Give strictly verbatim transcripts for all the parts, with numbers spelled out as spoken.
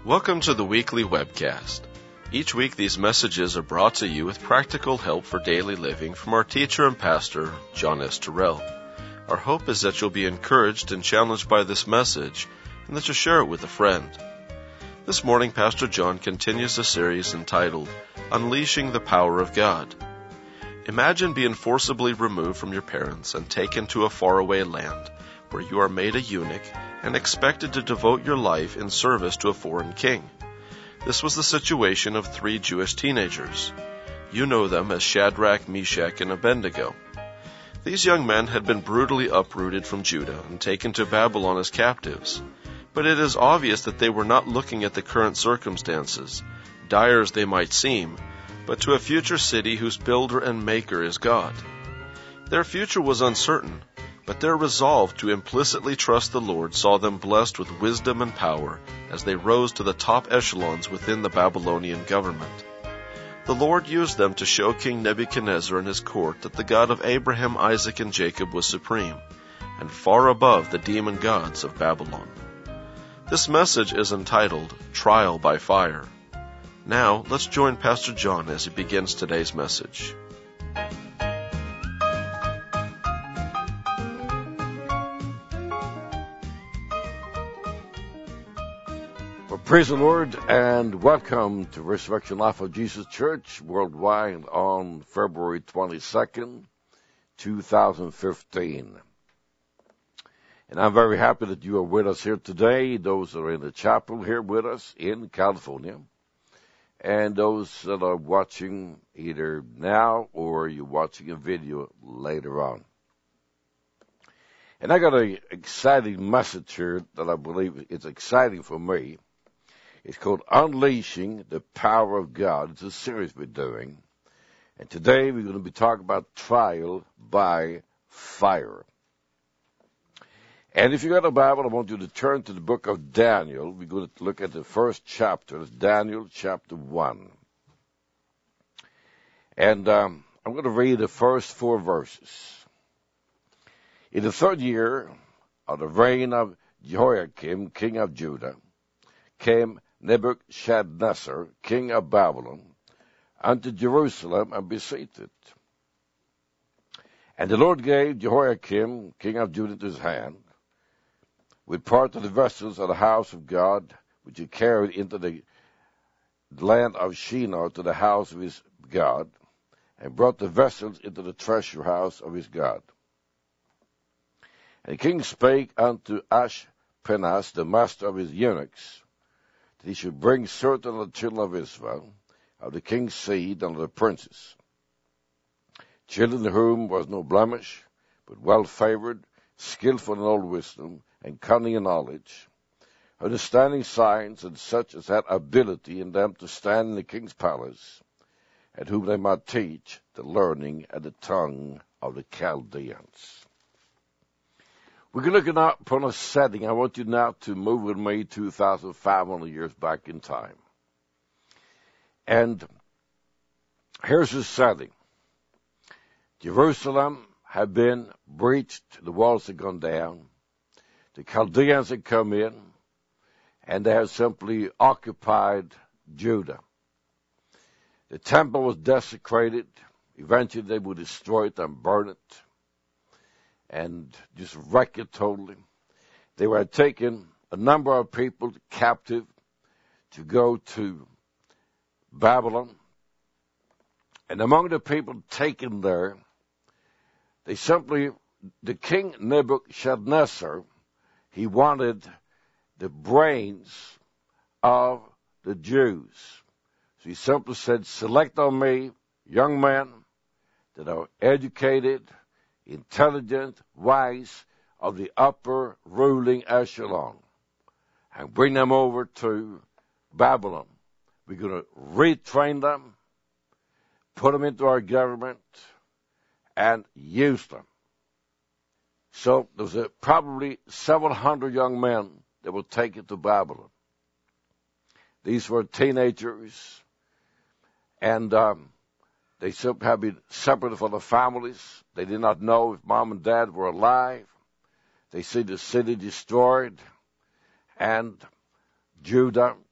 Welcome to the weekly webcast. Each week these messages are brought to you with practical help for daily living from our teacher and pastor, John S. Terrell. Our hope is that you'll be encouraged and challenged by this message and that you'll share it with a friend. This morning, Pastor John continues the series entitled, Unleashing the Power of God. Imagine being forcibly removed from your parents and taken to a faraway land where you are made a eunuch and expected to devote your life in service to a foreign king. This was the situation of three Jewish teenagers. You know them as Shadrach, Meshach, and Abednego. These young men had been brutally uprooted from Judah and taken to Babylon as captives. But it is obvious that they were not looking at the current circumstances, dire as they might seem, but to a future city whose builder and maker is God. Their future was uncertain, but their resolve to implicitly trust the Lord saw them blessed with wisdom and power as they rose to the top echelons within the Babylonian government. The Lord used them to show King Nebuchadnezzar and his court that the God of Abraham, Isaac, and Jacob was supreme, and far above the demon gods of Babylon. This message is entitled, Trial by Fire. Now, let's join Pastor John as he begins today's message. Well, praise the Lord, and welcome to Resurrection Life of Jesus Church worldwide on February twenty-second, two thousand fifteen. And I'm very happy that you are with us here today, those that are in the chapel here with us in California, and those that are watching either now or you're watching a video later on. And I got an exciting message here that I believe is exciting for me. It's called Unleashing the Power of God. It's a series we're doing. And today we're going to be talking about trial by fire. And if you got a Bible, I want you to turn to the book of Daniel. We're going to look at the first chapter. It's Daniel chapter one. And um, I'm going to read the first four verses. In the third year of the reign of Jehoiakim, king of Judah, came Nebuchadnezzar, king of Babylon, unto Jerusalem and besieged it. And the Lord gave Jehoiakim, king of Judah, into his hand, with part of the vessels of the house of God, which he carried into the land of Shinar to the house of his God, and brought the vessels into the treasure house of his God. And the king spake unto Ashpenaz, the master of his eunuchs, that he should bring certain of the children of Israel, of the king's seed, and of the princes, children in whom was no blemish, but well-favored, skillful in all wisdom, and cunning in knowledge, understanding signs, and such as had ability in them to stand in the king's palace, and whom they might teach the learning and the tongue of the Chaldeans. We're looking up upon a setting. I want you now to move with me two thousand five hundred years back in time. And here's the setting. Jerusalem had been breached. The walls had gone down. The Chaldeans had come in, and they had simply occupied Judah. The temple was desecrated. Eventually they would destroy it and burn it and just wreck it totally. They were taking a number of people captive to go to Babylon. And among the people taken there, they simply, the king Nebuchadnezzar, he wanted the brains of the Jews. So he simply said, select on me young men that are educated, intelligent, wise, of the upper ruling echelon, and bring them over to Babylon. We're going to retrain them, put them into our government, and use them. So there was a, probably several hundred young men that were taken to Babylon. These were teenagers, and um, they had been separated from their families. They did not know if mom and dad were alive. They see the city destroyed, and Judah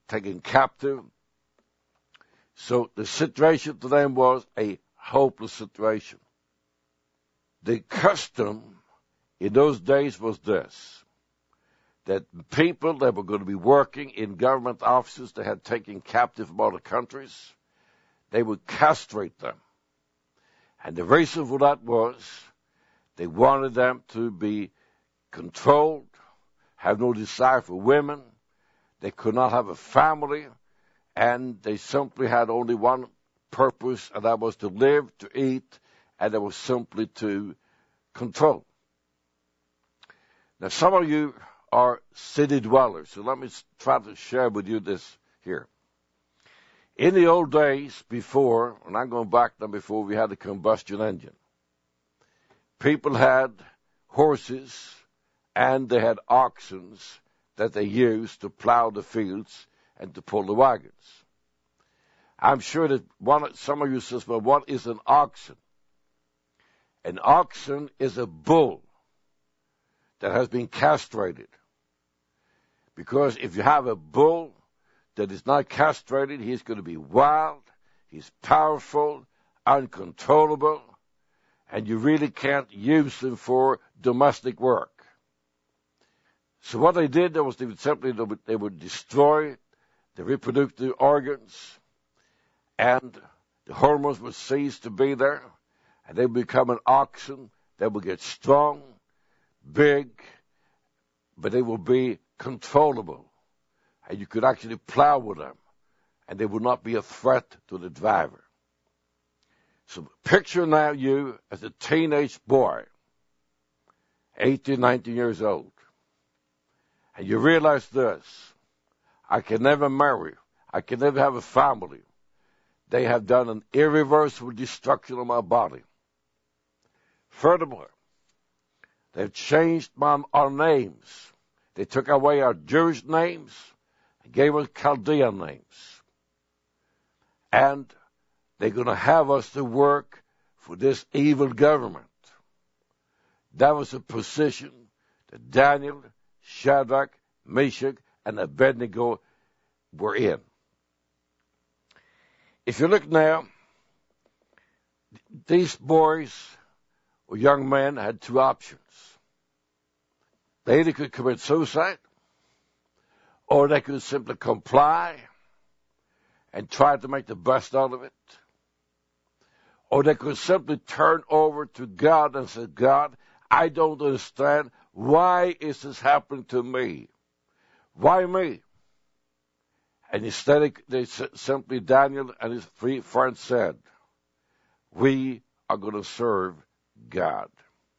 taken captive. So the situation to them was a hopeless situation. The custom in those days was this, that people that were going to be working in government offices that had taken captive from other countries, they would castrate them. And the reason for that was they wanted them to be controlled, have no desire for women, they could not have a family, and they simply had only one purpose, and that was to live, to eat, and that was simply to control. Now, some of you are city dwellers, so let me try to share with you this here. In the old days, before, and I'm going back now before we had the combustion engine, people had horses and they had oxen that they used to plow the fields and to pull the wagons. I'm sure that one, some of you says, well, what is an oxen? An oxen is a bull that has been castrated. Because if you have a bull that is not castrated, he's going to be wild, he's powerful, uncontrollable, and you really can't use him for domestic work. So what they did was they would simply they would, they would destroy the reproductive organs, and the hormones would cease to be there, and they would become an oxen. They would get strong, big, but they will be controllable. And you could actually plow with them, and they would not be a threat to the driver. So picture now you as a teenage boy, eighteen, nineteen years old, and you realize this, I can never marry, I can never have a family. They have done an irreversible destruction of my body. Furthermore, they've changed my, our names. They took away our Jewish names, gave us Chaldean names. And they're going to have us to work for this evil government. That was a position that Daniel, Shadrach, Meshach, and Abednego were in. If you look now, these boys or young men had two options. They either could commit suicide, or they could simply comply and try to make the best out of it. Or they could simply turn over to God and say, God, I don't understand. Why is this happening to me? Why me? And instead, they simply, Daniel and his three friends said, we are going to serve God.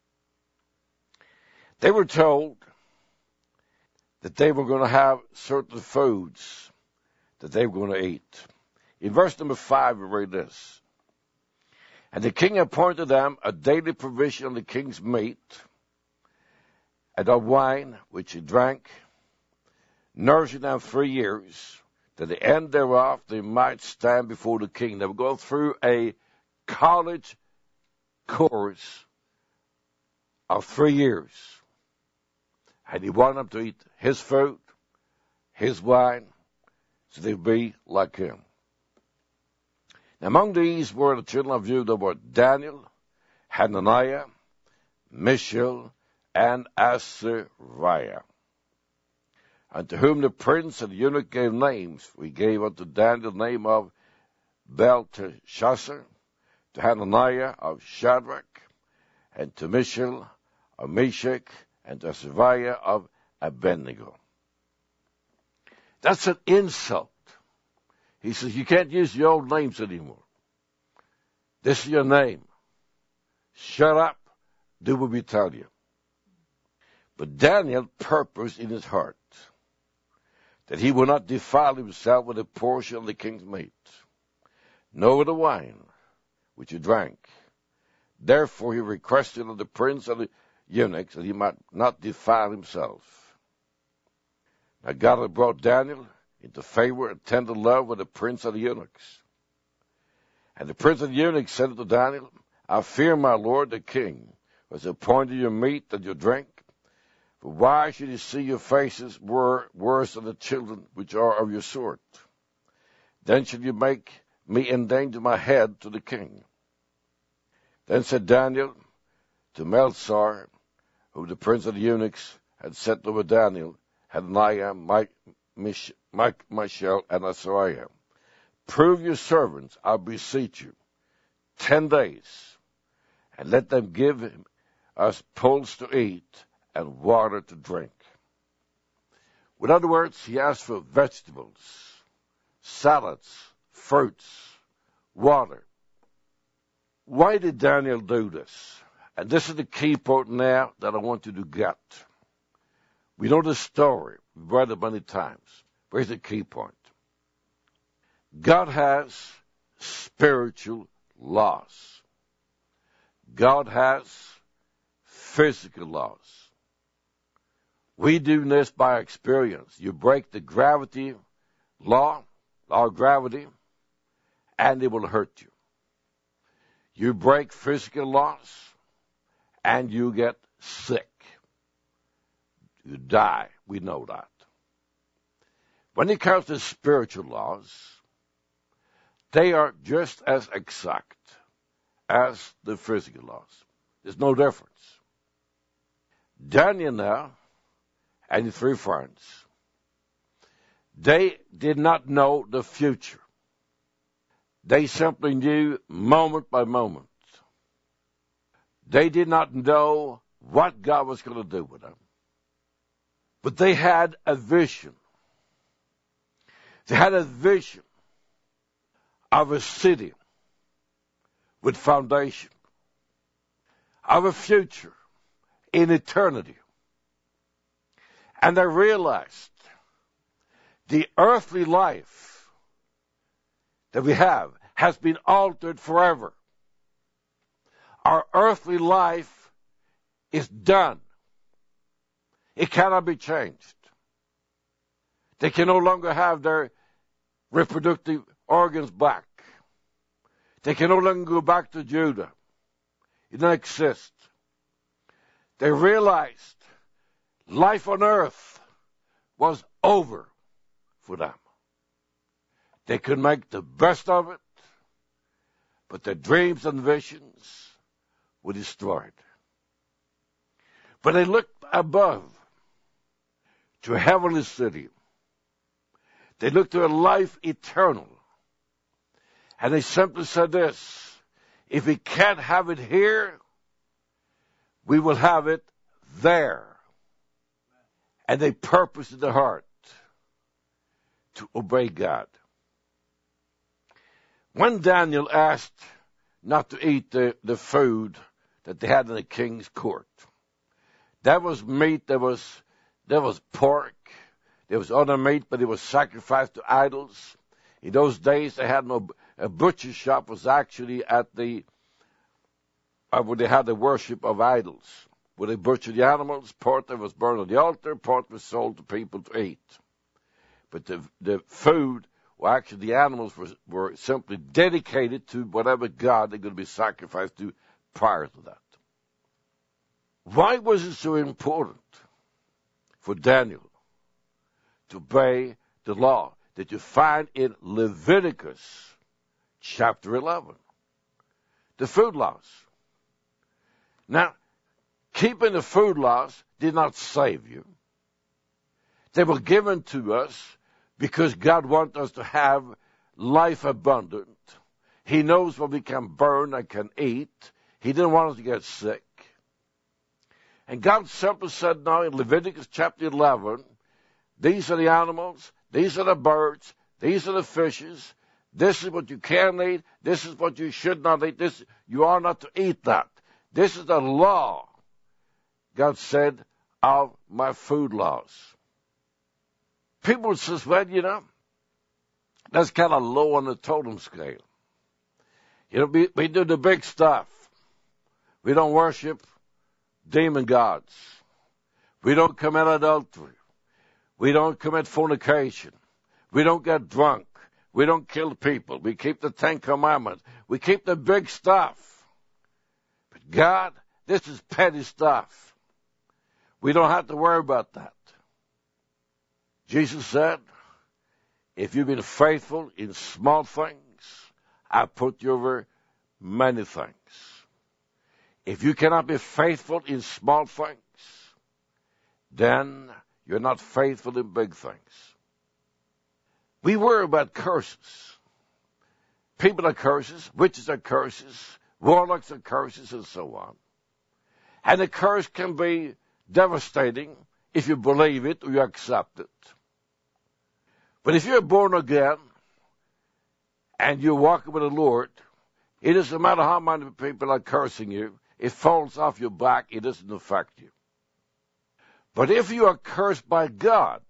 They were told that they were going to have certain foods that they were going to eat. In verse number five, we read this. And the king appointed them a daily provision of the king's meat and of wine, which he drank, nourishing them three years, that the end thereof they might stand before the king. They would go through a college course of three years. And he wanted them to eat his food, his wine, so they'd be like him. Now, among these were the children of Judah were Daniel, Hananiah, Mishael, and Azariah, unto whom the prince and the eunuch gave names. We gave unto Daniel the name of Belteshazzar, to Hananiah of Shadrach, and to Mishael of Meshach, and to Azariah of Abednego. That's an insult. He says, you can't use your old names anymore. This is your name. Shut up. Do what we tell you. But Daniel purposed in his heart that he would not defile himself with a portion of the king's meat, nor with the wine which he drank. Therefore he requested of the prince of the eunuchs that he might not defile himself. Now God had brought Daniel into favor and tender love with the prince of the eunuchs. And the prince of the eunuchs said to Daniel, I fear my lord the king, who has appointed your meat and your drink. For why should he see your faces were worse than the children which are of your sort? Then should you make me endanger my head to the king. Then said Daniel to Melchizedek, who the prince of the eunuchs had set over Daniel, Hananiah, Mishael, and Azariah, prove your servants, I beseech you, ten days, and let them give us pulse to eat and water to drink. In other words, he asked for vegetables, salads, fruits, water. Why did Daniel do this? And this is the key point now that I want you to get. We know the story. We've read it many times. But here's the key point. God has spiritual laws. God has physical laws. We do this by experience. You break the gravity law, law of gravity, and it will hurt you. You break physical laws, and you get sick. You die. We know that. When it comes to spiritual laws, they are just as exact as the physical laws. There's no difference. Daniel now and his three friends, they did not know the future. They simply knew moment by moment. They did not know what God was going to do with them. But they had a vision. They had a vision of a city with foundation, of a future in eternity. And they realized the earthly life that we have has been altered forever. Our earthly life is done. It cannot be changed. They can no longer have their reproductive organs back. They can no longer go back to Judah. It doesn't exist. They realized life on earth was over for them. They could make the best of it, but their dreams and visions were destroyed. But they looked above to a heavenly city. They looked to a life eternal. And they simply said this: if we can't have it here, we will have it there. And they purposed in their heart to obey God. When Daniel asked not to eat the, the food that they had in the king's court, that was meat, there was, there was pork, there was other meat, but it was sacrificed to idols. In those days, they had no, a butcher shop was actually at the, uh, where they had the worship of idols. Where they butchered the animals, pork that was burned on the altar, pork was sold to people to eat. But the, the food, well, actually the animals were, were simply dedicated to whatever God they're going to be sacrificed to prior to that. Why was it so important for Daniel to obey the law that you find in Leviticus chapter eleven? The food laws. Now, keeping the food laws did not save you. They were given to us because God wants us to have life abundant. He knows what we can burn and can eat. He didn't want us to get sick. And God simply said now in Leviticus chapter eleven, these are the animals, these are the birds, these are the fishes, this is what you can eat, this is what you should not eat, this you are not to eat that. This is the law, God said, of my food laws. People says, well, you know, that's kind of low on the totem scale. You know, we, we do the big stuff. We don't worship demon gods. We don't commit adultery. We don't commit fornication. We don't get drunk. We don't kill people. We keep the Ten Commandments. We keep the big stuff. But God, this is petty stuff. We don't have to worry about that. Jesus said, if you've been faithful in small things, I put you over many things. If you cannot be faithful in small things, then you're not faithful in big things. We worry about curses. People are curses, witches are curses, warlocks are curses, and so on. And a curse can be devastating if you believe it or you accept it. But if you're born again and you're walking with the Lord, it doesn't matter how many people are cursing you. It falls off your back. It doesn't affect you. But if you are cursed by God,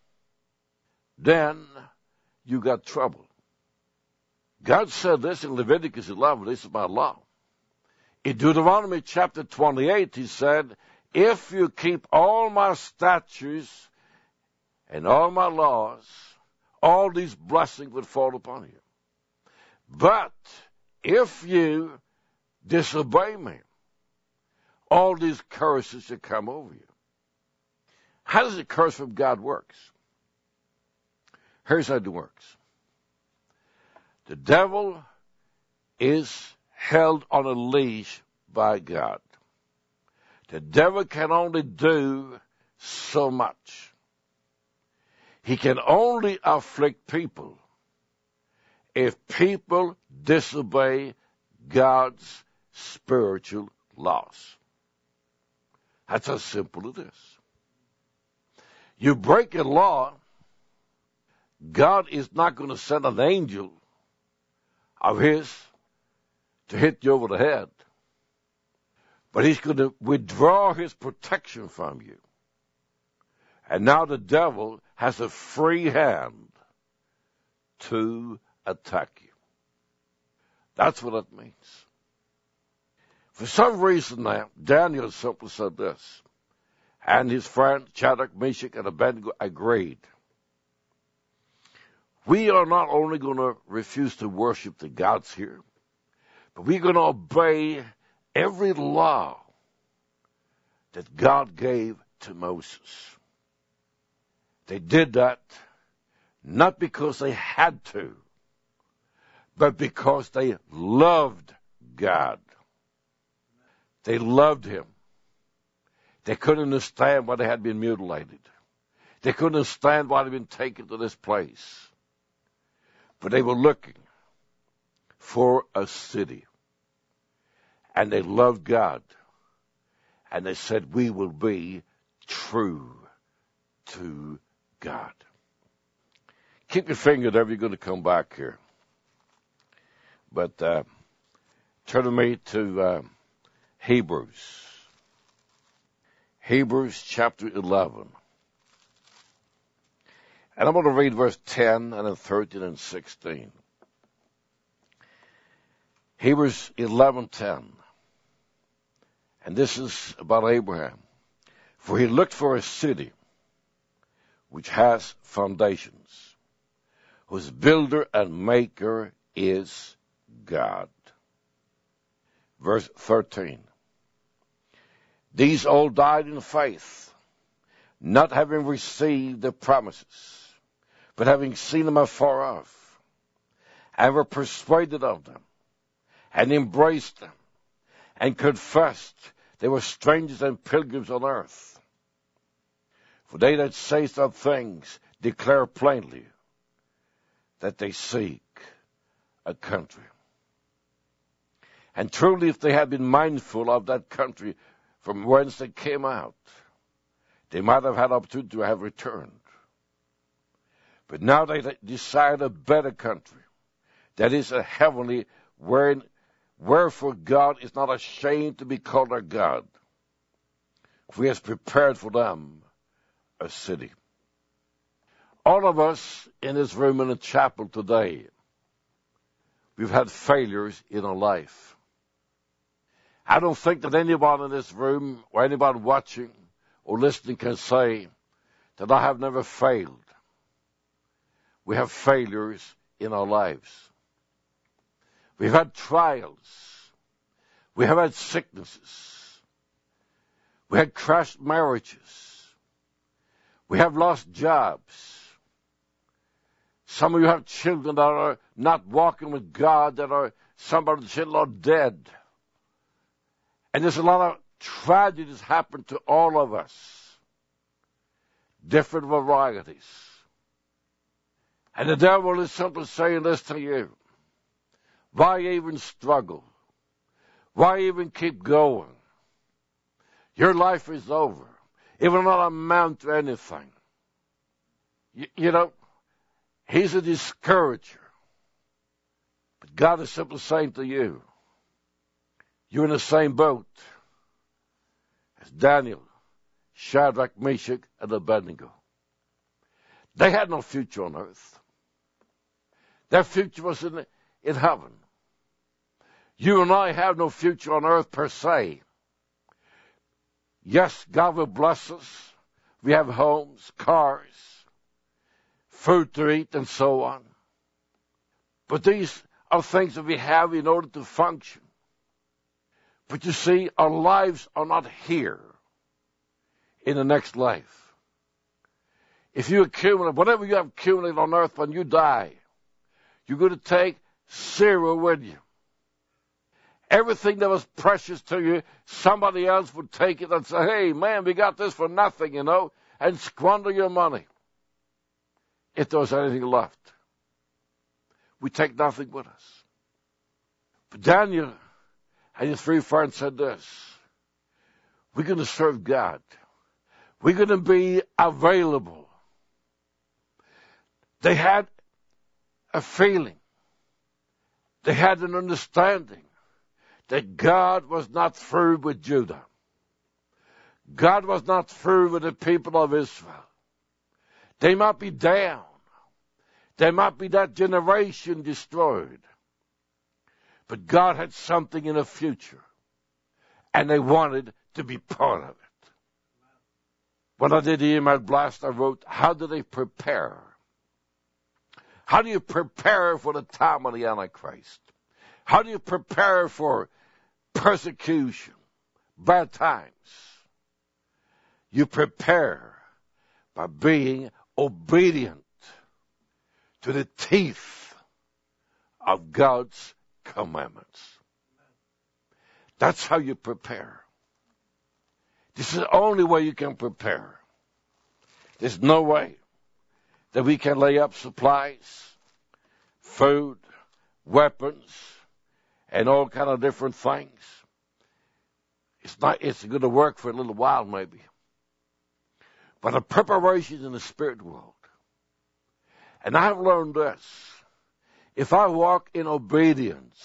then you got trouble. God said this in Leviticus eleven. This is my law. In Deuteronomy chapter twenty-eight, he said, if you keep all my statutes and all my laws, all these blessings would fall upon you. But if you disobey me, all these curses should come over you. How does a curse from God work? Here's how it works. The devil is held on a leash by God. The devil can only do so much. He can only afflict people if people disobey God's spiritual laws. That's how simple it is. You break a law, God is not going to send an angel of his to hit you over the head, but he's going to withdraw his protection from you. And now the devil has a free hand to attack you. That's what it means. For some reason now, Daniel simply said this, and his friend Shadrach, Meshach, and Abednego agreed. We are not only going to refuse to worship the gods here, but we're going to obey every law that God gave to Moses. They did that not because they had to, but because they loved God. They loved him. They couldn't understand why they had been mutilated. They couldn't understand why they'd been taken to this place. But they were looking for a city. And they loved God. And they said, we will be true to God. Keep your finger there. You're going to come back here. But uh, turn with me to uh, Hebrews. Hebrews chapter eleven. And I'm going to read verse ten and then thirteen and sixteen. Hebrews eleven ten. And this is about Abraham. For he looked for a city which has foundations, whose builder and maker is God. Verse thirteen. These all died in faith, not having received the promises, but having seen them afar off, and were persuaded of them, and embraced them, and confessed they were strangers and pilgrims on earth. For they that say such things declare plainly that they seek a country. And truly, if they had been mindful of that country from whence they came out, they might have had opportunity to have returned. But now they desire a better country, that is a heavenly, wherein, wherefore God is not ashamed to be called our God, for he has prepared for them a city. All of us in this room in the chapel today, we've had failures in our life. I don't think that anyone in this room or anyone watching or listening can say that I have never failed. We have failures in our lives. We've had trials. We have had sicknesses. We had crashed marriages. We have lost jobs. Some of you have children that are not walking with God, that are, some of the children are dead. And there's a lot of tragedies happen to all of us. Different varieties. And the devil is simply saying this to you. Why even struggle? Why even keep going? Your life is over. It will not amount to anything. You, you know, he's a discourager. But God is simply saying to you, you're in the same boat as Daniel, Shadrach, Meshach, and Abednego. They had no future on earth. Their future was in, in heaven. You and I have no future on earth per se. Yes, God will bless us. We have homes, cars, food to eat, and so on. But these are things that we have in order to function. But you see, our lives are not here in the next life. If you accumulate, whatever you have accumulated on earth when you die, you're going to take zero with you. Everything that was precious to you, somebody else would take it and say, hey, man, we got this for nothing, you know, and squander your money. If there was anything left, we take nothing with us. But Daniel and his three friends said this, we're going to serve God. We're going to be available. They had a feeling. They had an understanding that God was not through with Judah. God was not through with the people of Israel. They might be down. They might be that generation destroyed. But God had something in the future. And they wanted to be part of it. When I did the email blast, I wrote, how do they prepare? How do you prepare for the time of the Antichrist? How do you prepare for persecution, bad times? You prepare by being obedient to the teeth of God's commandments. That's how you prepare. This is the only way you can prepare. There's no way that we can lay up supplies, food, weapons, and all kind of different things. It's not, it's going to work for a little while maybe. But the preparation in the spirit world. And I've learned this. If I walk in obedience,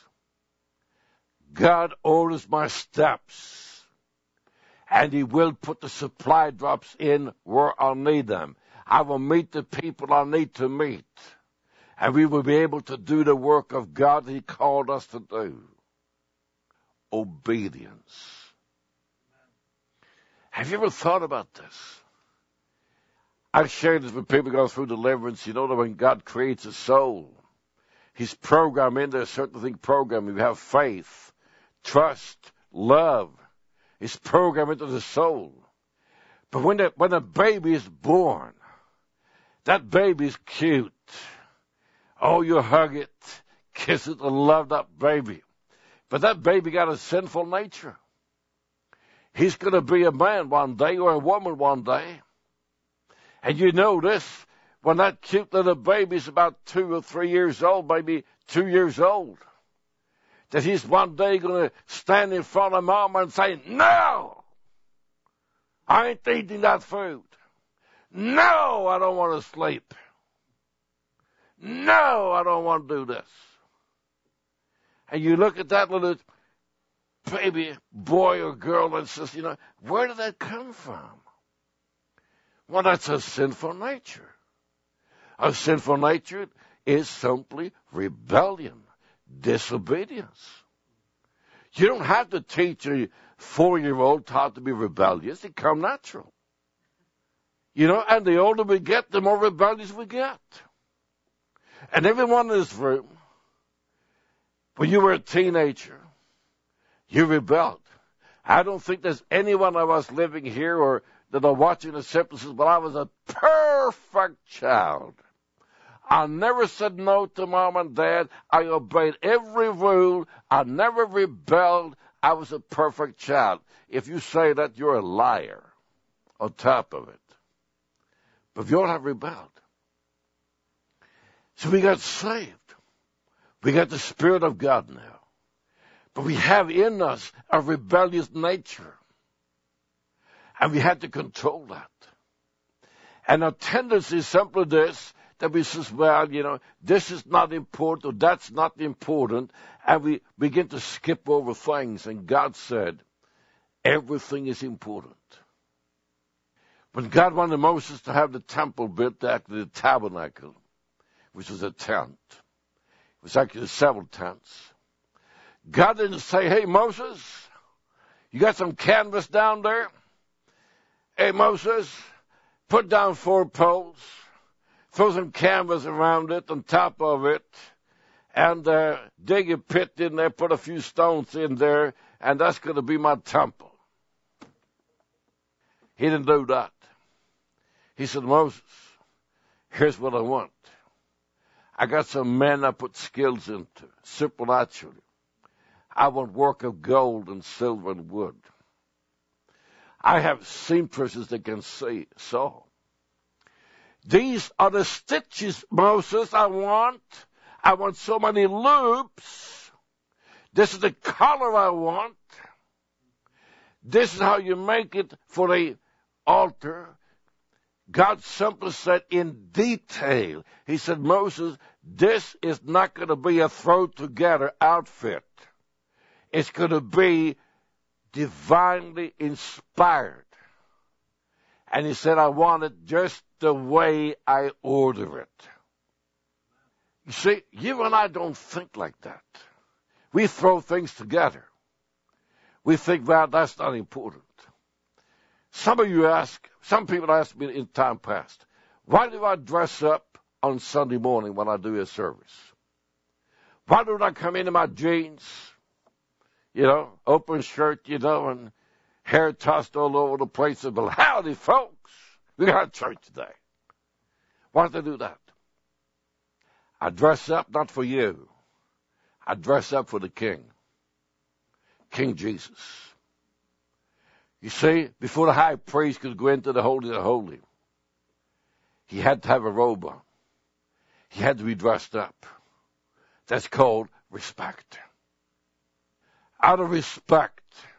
God orders my steps. And He will put the supply drops in where I'll need them. I will meet the people I need to meet. And we will be able to do the work of God He called us to do. Obedience. Have you ever thought about this? I've shared this with people going through deliverance. You know that when God creates a soul, He's programmed in there a certain thing programmed. You have faith, trust, love. It's programmed into the soul. But when the, when a baby is born, that baby is cute. Oh, you hug it, kiss it, and love that baby. But that baby got a sinful nature. He's going to be a man one day or a woman one day. And you know this, when that cute little baby's about two or three years old, maybe two years old, that he's one day going to stand in front of mama and say, no, I ain't eating that food. No, I don't want to sleep. No, I don't want to do this. And you look at that little baby boy or girl and says, you know, where did that come from? Well, that's a sinful nature. A sinful nature is simply rebellion, disobedience. You don't have to teach a four-year-old how to be rebellious. It comes natural. You know, and the older we get, the more rebellious we get. And everyone in this room, when you were a teenager, you rebelled. I don't think there's any one of us living here or that are watching the sentences, but I was a perfect child. I never said no to mom and dad. I obeyed every rule. I never rebelled. I was a perfect child. If you say that, you're a liar on top of it. But you all have rebelled. So we got saved. We got the Spirit of God now. But we have in us a rebellious nature. And we had to control that. And our tendency is simply this, that we say, well, you know, this is not important, or that's not important, and we begin to skip over things. And God said, everything is important. When God wanted Moses to have the temple built, actually the tabernacle, which was a tent, it was actually several tents. God didn't say, hey, Moses, you got some canvas down there? Hey, Moses, put down four poles, throw some canvas around it, on top of it, and uh, dig a pit in there, put a few stones in there, and that's going to be my temple. He didn't do that. He said, Moses, here's what I want. I got some men I put skills into, supernaturally. I want work of gold and silver and wood. I have seamstresses that can see, sew. These are the stitches, Moses, I want. I want so many loops. This is the color I want. This is how you make it for the altar. God simply said in detail. He said, Moses, this is not going to be a throw-together outfit. It's going to be divinely inspired. And he said, I want it just the way I order it. You see, you and I don't think like that. We throw things together. We think, well, that's not important. Some of you ask, some people ask me in time past, why do I dress up on Sunday morning when I do a service? Why don't I come in in my jeans, you know, open shirt, you know, and hair tossed all over the place? And, well, howdy, folks, we got a church today. Why don't I do that? I dress up not for you. I dress up for the King, King Jesus. You see, before the high priest could go into the Holy of the Holy, he had to have a robe on. He had to be dressed up. That's called respect. Out of respect,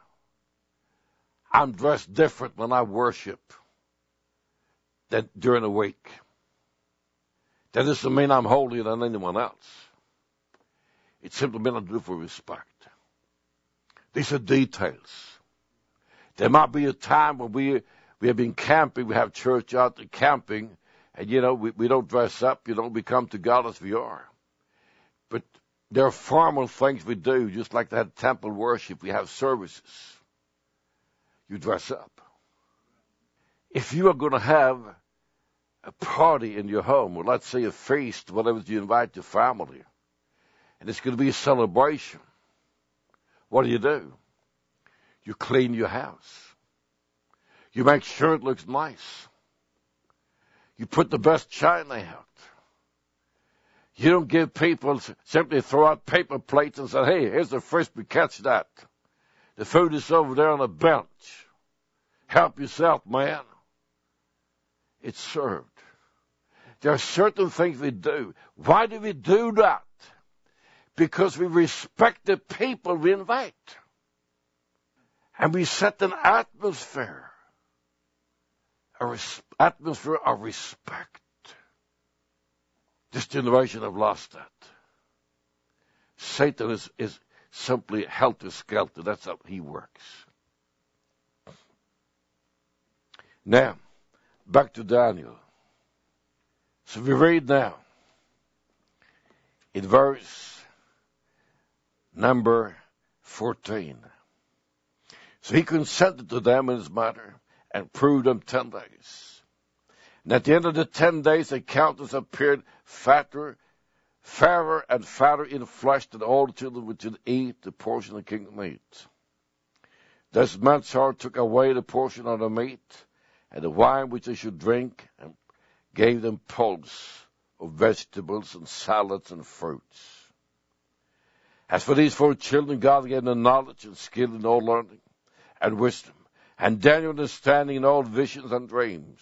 I'm dressed different when I worship than during the week. That doesn't mean I'm holier than anyone else. It simply means I do it for respect. These are details. There might be a time when we we have been camping, we have church out there camping, and, you know, we, we don't dress up, you know, we come to God as we are. But there are formal things we do, just like that temple worship, we have services. You dress up. If you are going to have a party in your home, or let's say a feast, whatever you invite your family, and it's going to be a celebration, what do you do? You clean your house. You make sure it looks nice. You put the best china out. You don't give people, simply throw out paper plates and say, hey, here's the frisbee, catch that. The food is over there on the bench. Help yourself, man. It's served. There are certain things we do. Why do we do that? Because we respect the people we invite. And we set an atmosphere, a res- atmosphere of respect. This generation have lost that. Satan is, is simply helter-skelter. That's how he works. Now, back to Daniel. So we read now in verse number fourteen. So he consented to them in his matter and proved them ten days. And at the end of the ten days, the countenance appeared fatter, fairer and fatter in flesh than all the children which should eat the portion of the kingdom eat. Thus Melchizedek took away the portion of the meat and the wine which they should drink, and gave them pulse of vegetables and salads and fruits. As for these four children, God gave them knowledge and skill in all learning and wisdom, and Daniel understanding in all visions and dreams.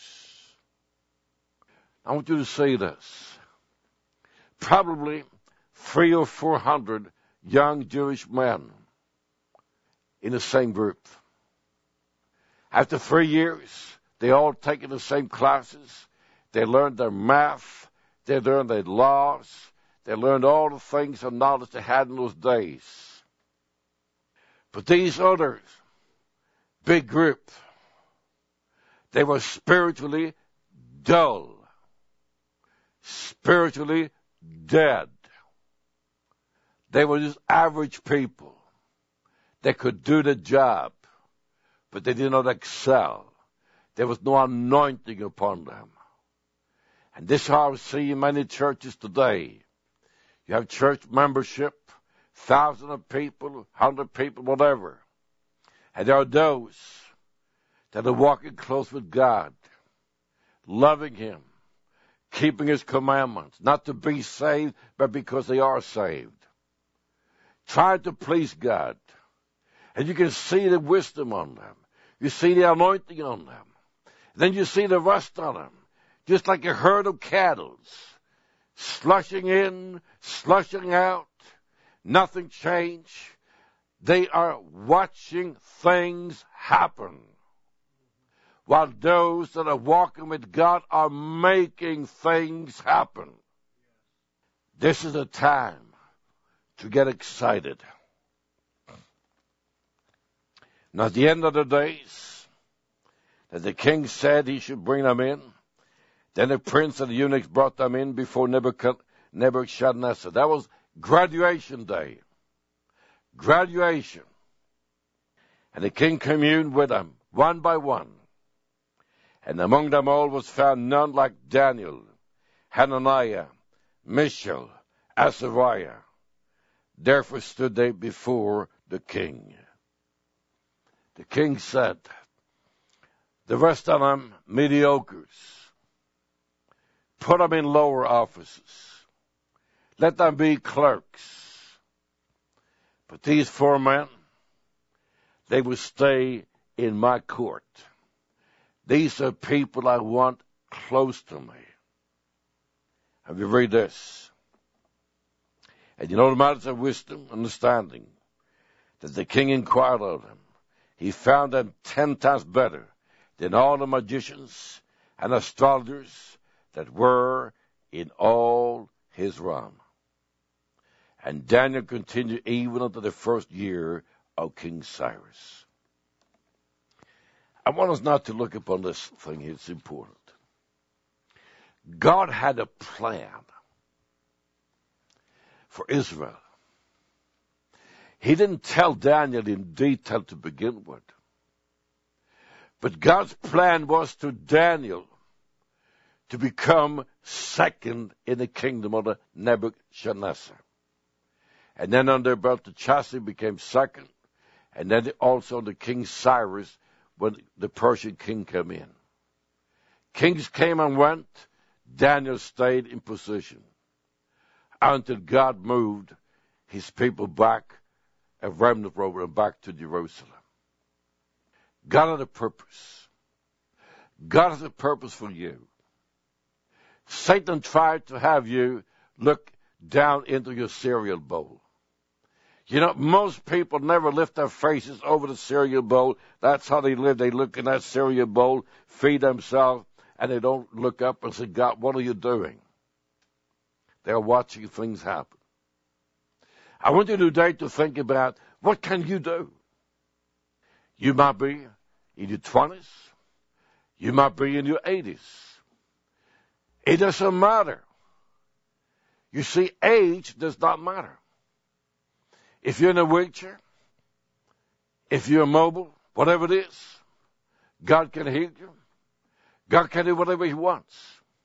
I want you to see this. Probably three or four hundred young Jewish men in the same group. After three years, they all taken the same classes. They learned their math. They learned their laws. They learned all the things and knowledge they had in those days. But these others, big group, they were spiritually dull, spiritually dead. They were just average people. They could do the job, but they did not excel. There was no anointing upon them. And this is how I see in many churches today. You have church membership, thousands of people, hundred people, whatever. And there are those that are walking close with God, loving Him, keeping His commandments, not to be saved, but because they are saved. Trying to please God. And you can see the wisdom on them. You see the anointing on them. Then you see the rust on them. Just like a herd of cattle. Slushing in, slushing out. Nothing changed. They are watching things happen. While those that are walking with God are making things happen. This is a time to get excited. Now, at the end of the days, that the king said he should bring them in, then the prince and the eunuchs brought them in before Nebuchadnezzar. That was graduation day. Graduation. And the king communed with them, one by one. And among them all was found none like Daniel, Hananiah, Mishael, Azariah. Therefore stood they before the king. The king said, the rest of them mediocres. Put them in lower offices. Let them be clerks. But these four men, they will stay in my court. These are people I want close to me. And we read this. And you know the matters of wisdom, understanding, that the king inquired of them. He found them ten times better than all the magicians and astrologers that were in all his realm. And Daniel continued even unto the first year of King Cyrus. I want us not to look upon this thing. It's important. God had a plan for Israel. He didn't tell Daniel in detail to begin with. But God's plan was to Daniel to become second in the kingdom of the Nebuchadnezzar. And then under Belteshazzar became second. And then also under King Cyrus when the Persian king came in. Kings came and went. Daniel stayed in position until God moved his people back, a remnant program back to Jerusalem. God had a purpose. God has a purpose for you. Satan tried to have you look down into your cereal bowl. You know, most people never lift their faces over the cereal bowl. That's how they live. They look in that cereal bowl, feed themselves, and they don't look up and say, God, what are you doing? They're watching things happen. I want you today to think about, what can you do? You might be in your twenties. You might be in your eighties. It doesn't matter. You see, age does not matter. If you're in a wheelchair, if you're mobile, whatever it is, God can heal you. God can do whatever He wants.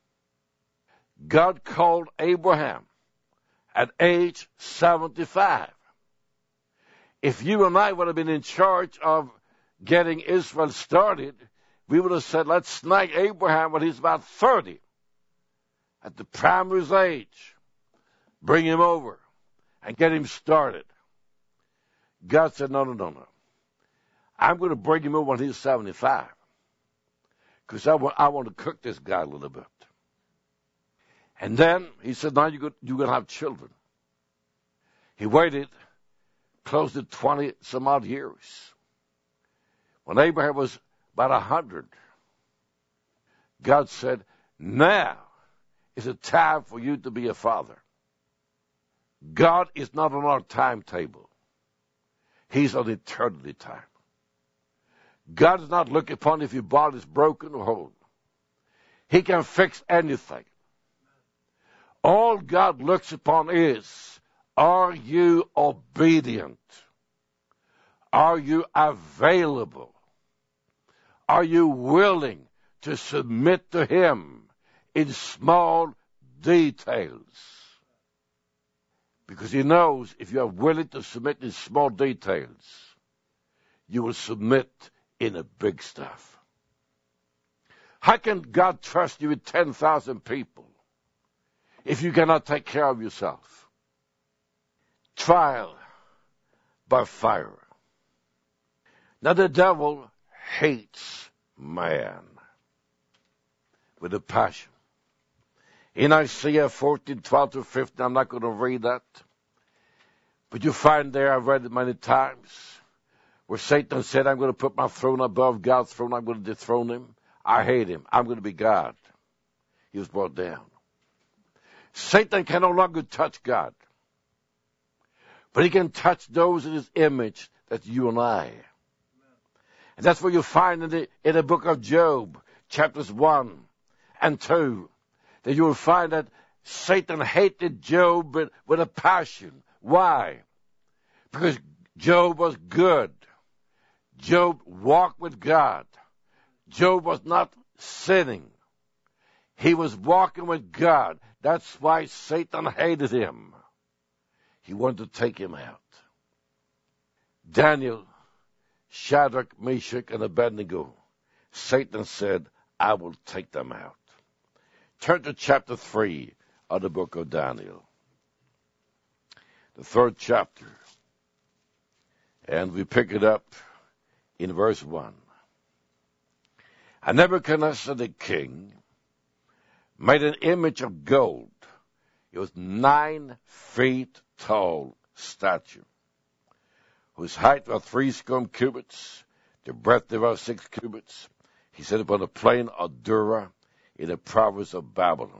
God called Abraham at age seventy-five. If you and I would have been in charge of getting Israel started, we would have said, let's snag Abraham when he's about thirty, at the prime of his age. Bring him over and get him started. God said, no, no, no, no. I'm going to bring him over when he's seventy-five. Because I want, I want to cook this guy a little bit. And then he said, now you're going, you're going to have children. He waited close to twenty some odd years. When Abraham was about a hundred, God said, now is a time for you to be a father. God is not on our timetable. He's on eternity time. God is not looking upon if your body is broken or whole. He can fix anything. All God looks upon is, are you obedient? Are you available? Are you willing to submit to Him in small details? Because He knows if you are willing to submit in small details, you will submit in the big stuff. How can God trust you with ten thousand people if you cannot take care of yourself? Trial by fire. Now the devil hates man with a passion. In Isaiah fourteen, twelve to fifteen, I'm not going to read that. But you find there, I've read it many times, where Satan said, I'm going to put my throne above God's throne. I'm going to dethrone him. I hate him. I'm going to be God. He was brought down. Satan can no longer touch God. But he can touch those in his image. That's you and I. And that's what you find in the, in the book of Job, chapters one and two. That you will find that Satan hated Job with, with a passion. Why? Because Job was good. Job walked with God. Job was not sinning. He was walking with God. That's why Satan hated him. He wanted to take him out. Daniel, Shadrach, Meshach, and Abednego, Satan said, I will take them out. Turn to chapter three of the book of Daniel. The third chapter. And we pick it up in verse one. And Nebuchadnezzar the king made an image of gold. It was nine feet tall statue, whose height was three scum cubits, the breadth thereof six cubits. He set upon the plain of Dura in the province of Babylon.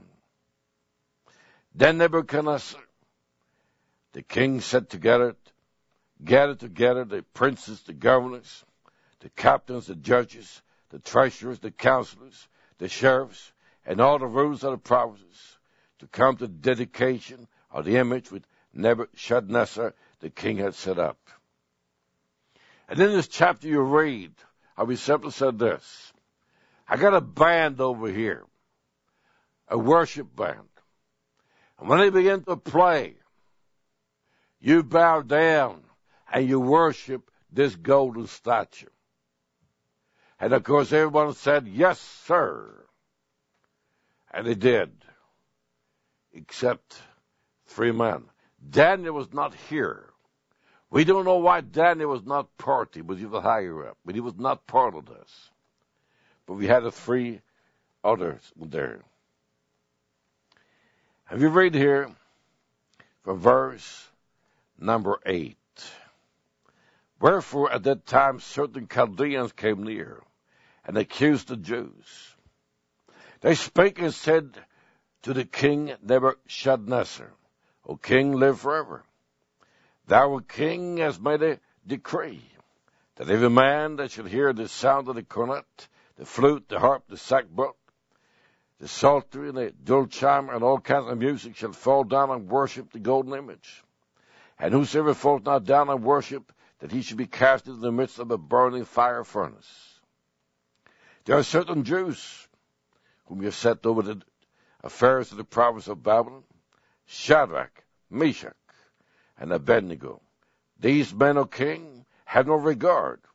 Then Nebuchadnezzar the king set together, gathered together the princes, the governors, the captains, the judges, the treasurers, the counselors, the sheriffs, and all the rulers of the provinces to come to the dedication of the image which Nebuchadnezzar the king had set up. And in this chapter you read how he simply said this, I got a band over here, a worship band. And when they begin to play, you bow down and you worship this golden statue. And of course everyone said, yes, sir. And they did. Except three men. Daniel was not here. We don't know why Daniel was not part. He was even higher up. But he was not part of this. But we had the three others there. And we read here from verse number eight. Wherefore at that time certain Chaldeans came near and accused the Jews. They spake and said to the king Nebuchadnezzar, O king, live forever. Thou, O king, hast made a decree that every man that should hear the sound of the cornet, the flute, the harp, the sackbut, the psaltery, and the dulcimer, and all kinds of music shall fall down and worship the golden image. And whosoever falls not down and worship, that he should be cast into the midst of a burning fire furnace. There are certain Jews whom you have set over the affairs of the province of Babylon, Shadrach, Meshach, and Abednego. These men, O king, have no regard,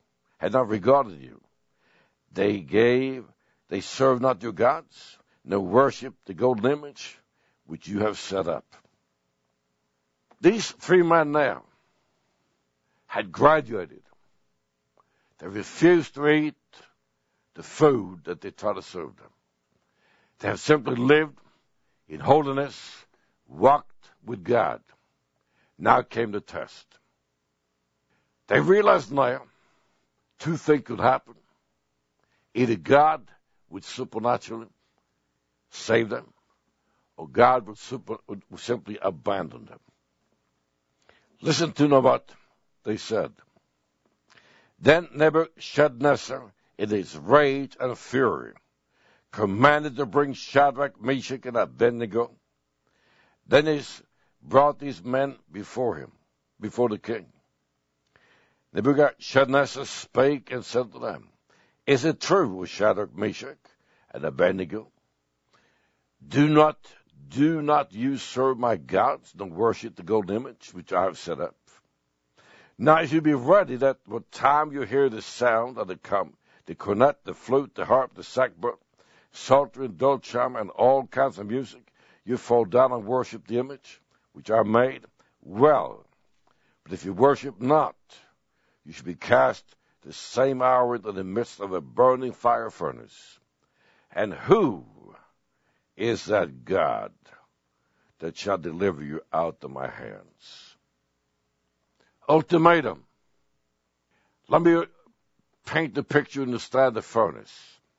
had not regarded you. They gave, they served not your gods, nor worshiped the golden image which you have set up. These three men now had graduated. They refused to eat the food that they tried to serve them. They have simply lived in holiness, walked with God. Now came the test. They realized now two things could happen. Either God would supernaturally save them, or God would, super, would simply abandon them. Listen to know what they said. Then Nebuchadnezzar, in his rage and fury, commanded to bring Shadrach, Meshach, and Abednego. Then he brought these men before him, before the king. Nebuchadnezzar spake and said to them, Is it true, O Shadrach, Meshach, and Abednego? Do not, do not you serve my gods, nor worship the golden image which I have set up. Now you be ready that what time you hear the sound of the come, the cornet, the flute, the harp, the sackbut, psaltery, dulcimer, and all kinds of music, you fall down and worship the image which I made. Well, but if you worship not, you should be cast the same hour into the midst of a burning fire furnace. And who is that God that shall deliver you out of my hands? Ultimatum. Let me paint the picture in the style of the furnace.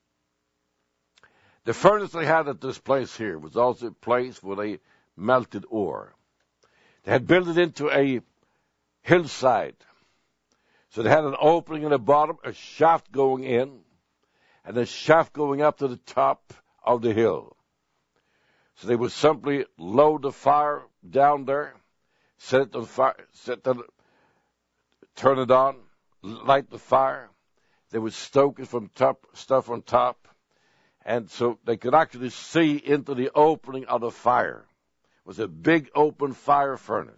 The furnace they had at this place here was also a place where they melted ore. They had built it into a hillside. So they had an opening in the bottom, a shaft going in, and a shaft going up to the top of the hill. So they would simply load the fire down there, set it on fire, set the, turn it on, light the fire. They would stoke it from top, stuff on top, and so they could actually see into the opening of the fire. It was a big open fire furnace.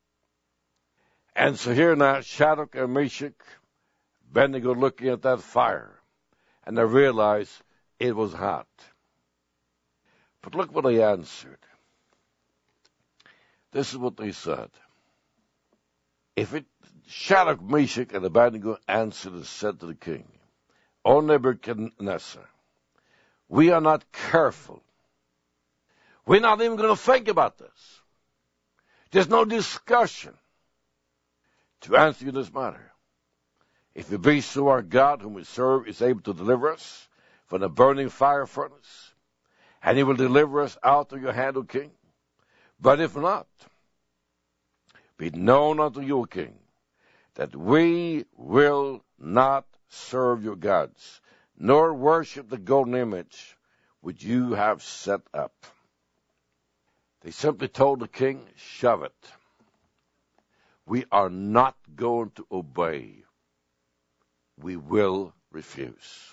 And so here now, Shadrach and Meshach, Abednego looking at that fire, and they realized it was hot. But look what they answered. This is what they said. If it, Shadrach, Meshach, and Abednego answered and said to the king, O Nebuchadnezzar, we are not careful. We're not even going to think about this. There's no discussion to answer you this matter. If it be so, our God, whom we serve, is able to deliver us from the burning fire furnace, and he will deliver us out of your hand, O king. But if not, be it known unto you, O king, that we will not serve your gods, nor worship the golden image which you have set up. They simply told the king, shove it. We are not going to obey. We will refuse.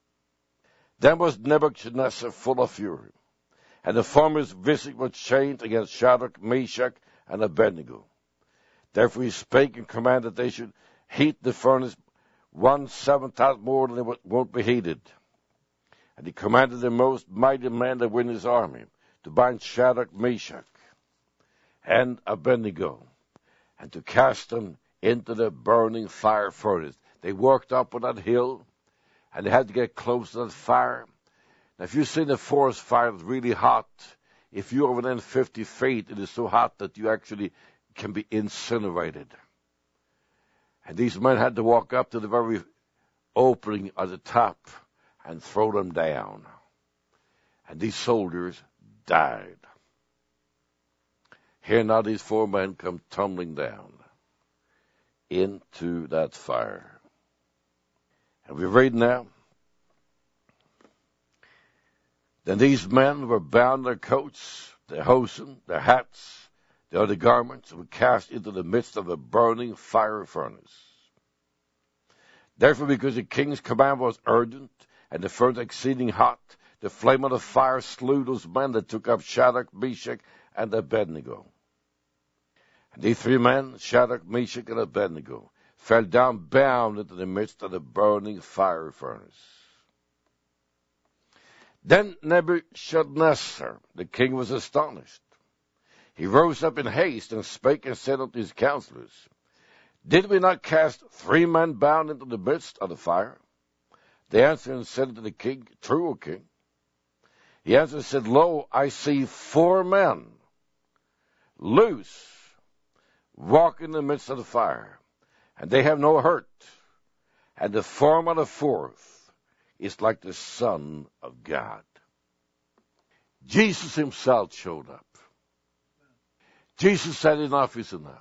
Then was Nebuchadnezzar full of fury, and the form of his visage was changed against Shadrach, Meshach, and Abednego. Therefore he spake and commanded that they should heat the furnace one seven times more than it won't be heated. And he commanded the most mighty men that were in his army to bind Shadrach, Meshach, and Abednego, and to cast them into the burning fire furnace. They worked up on that hill, and they had to get close to that fire. Now, if you've seen a forest fire that's really hot, if you're within fifty feet, it is so hot that you actually can be incinerated. And these men had to walk up to the very opening at the top and throw them down. And these soldiers died. Here now these four men come tumbling down into that fire. And we read now, then these men were bound their coats, their hosen, their hats, their other garments, and were cast into the midst of a burning fire furnace. Therefore, because the king's command was urgent, and the furnace exceeding hot, the flame of the fire slew those men that took up Shadrach, Meshach, and Abednego. And these three men, Shadrach, Meshach, and Abednego, fell down bound into the midst of the burning fire furnace. Then Nebuchadnezzar, the king, was astonished. He rose up in haste and spake and said unto his counselors, Did we not cast three men bound into the midst of the fire? They answered and said unto the king, True, O king. He answered and said, Lo, I see four men loose, walk in the midst of the fire, and they have no hurt, and the form of the fourth is like the Son of God. Jesus himself showed up. Jesus said, enough is enough.